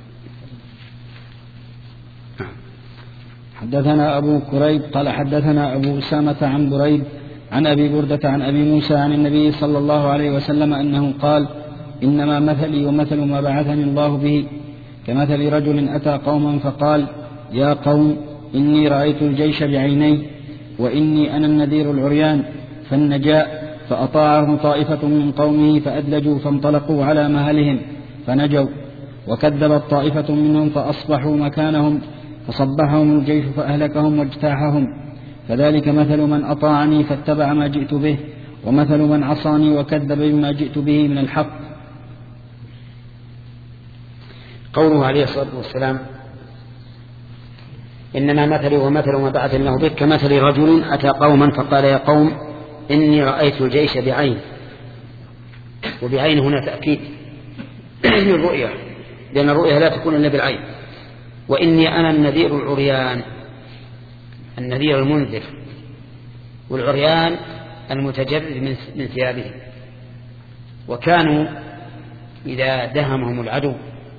حدثنا أبو كريب قال حدثنا أبو أسامة عن بريد عن أبي بردة عن أبي موسى عن النبي صلى الله عليه وسلم أنه قال: إنما مثلي ومثل ما بعثني الله به كمثل رجل أتى قوما فقال: يا قوم إني رأيت الجيش بعيني وإني أنا النذير العريان، فالنجاء فأطاعه طائفة من قومه فأدلجوا فانطلقوا على مهلهم فنجوا، وكذبت طائفة منهم فأصبحوا مكانهم فصبحهم الجيش فأهلكهم واجتاحهم. فذلك مثل من أطاعني فاتبع ما جئت به، ومثل من عصاني وكذب بما جئت به من الحق. قوله عليه الصلاة والسلام: إنما مثلي ومثل ما بعث الله به كمثل رجل أتى قوما فقال: يا قوم إني رأيت الجيش بعين، وبعين هنا تأكيد للرؤية، لأن الرؤية لا تكون إلا بالعين. وإني أنا النذير العريان، النذير المنذر، والعريان المتجرد من ثيابهم. وكانوا إذا دهمهم العدو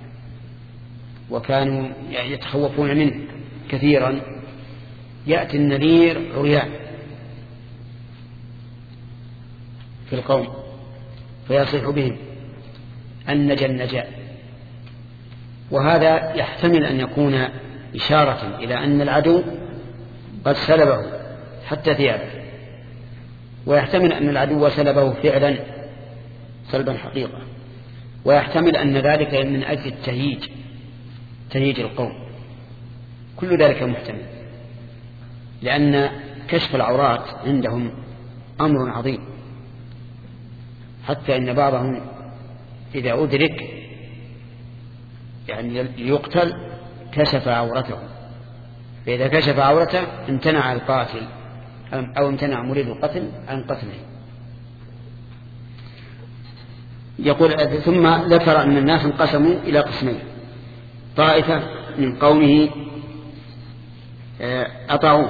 وكانوا يتخوفون منه كثيرا يأتي النذير عريان في القوم فيصيح بهم النجا النجا. وهذا يحتمل أن يكون إشارة إلى أن العدو قد سلبه حتى ثيابه، ويحتمل أن العدو سلبه فعلا سلبا حقيقة، ويحتمل أن ذلك من أجل تهييج القوم. كل ذلك محتمل، لأن كشف العورات عندهم أمر عظيم، حتى إن بعضهم إذا أدرك يعني يقتل كشف عورته، فإذا كشف عورته امتنع القاتل أو امتنع مريد القتل عن قتله. يقول: ثم ذكر أن الناس انقسموا إلى قسمين: طائفة من قومه أطاعوه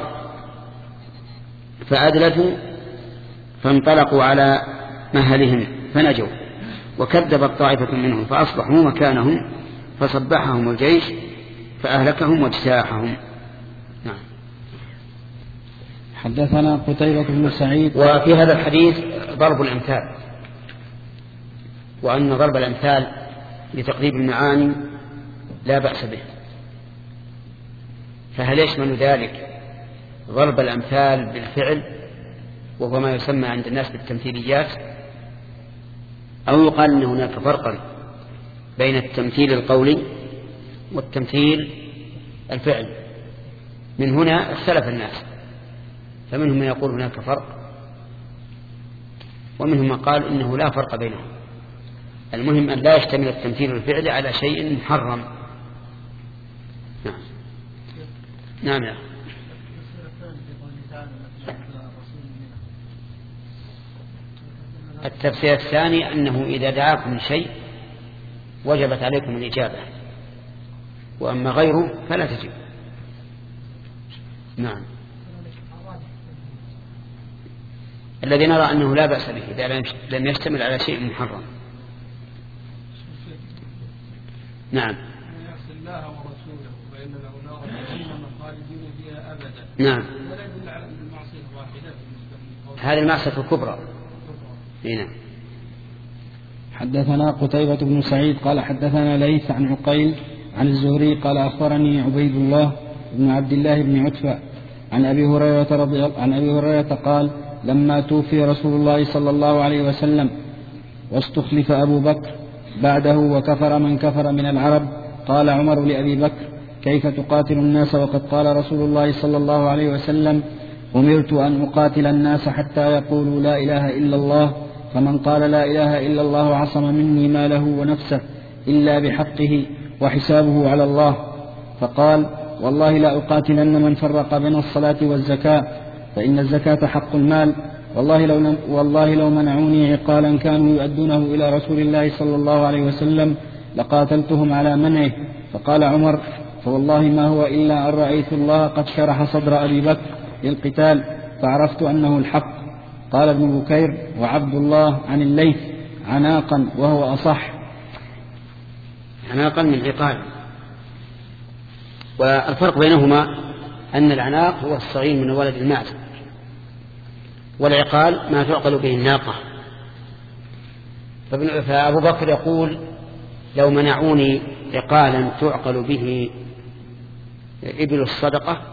فأدلجوا فانطلقوا على مهلهم فنجوا، وكذبت طائفة منهم فأصبحوا مكانهم فصبحهم الجيش فأهلكهم واجتاحهم. نعم. حدثنا قتيبة بن سعيد. وفي هذا الحديث ضرب الأمثال، وأن ضرب الأمثال لتقريب المعاني لا بأس به. فهل يشمل ذلك ضرب الأمثال بالفعل وهو ما يسمى عند الناس بالتمثيليات، أو يقال أن هناك فرقا بين التمثيل القولي والتمثيل الفعل؟ من هنا اختلف الناس، فمنهم من يقول هناك فرق، ومنهم من قال إنه لا فرق بينهم. المهم أن لا يشتمل التمثيل الفعلي على شيء محرم. نعم. نعم يا أخي. التفسير الثاني أنه إذا دعاكم شيء وجبت عليكم الإجابة، وأما غيره فلا تجب. نعم. الذي نرى أنه لا بأس به إذا لم يشتمل على شيء محرم. نعم. الله ورسوله فإن له نار جهنم خالدين فيها أبدا. نعم. ولا يدل على أن المعصية واحدة. هذه المعصية الكبرى. نعم. حدثنا قتيبة بن سعيد قال حدثنا ليث عن عقيل عن الزهري قال أخبرني عبيد الله بن عبد الله بن عتبة عن أبي هريرة قال: لما توفي رسول الله صلى الله عليه وسلم واستخلف أبو بكر بعده وكفر من كفر من العرب، قال عمر لأبي بكر: كيف تقاتل الناس وقد قال رسول الله صلى الله عليه وسلم: أمرت أن أقاتل الناس حتى يقولوا لا إله إلا الله، فمن قال لا إله إلا الله عصم مني ماله ونفسه إلا بحقه وحسابه على الله. فقال: والله لا أقاتلن من فرق بين الصلاة والزكاة، فإن الزكاة حق المال والله لو منعوني عقالا كانوا يؤدونه إلى رسول الله صلى الله عليه وسلم لقاتلتهم على منعه. فقال عمر: فوالله ما هو إلا أن رأيت الله قد شرح صدر أبي بكر للقتال فعرفت أنه الحق. قال ابن بكير وعبد الله عن الليث: عناقا، وهو أصح. عناقا من عقال. والفرق بينهما أن العناق هو الصغير من ولد المعز، والعقال ما تعقل به الناقة. فأبو بكر يقول: لو منعوني عقالا تعقل به إبل الصدقة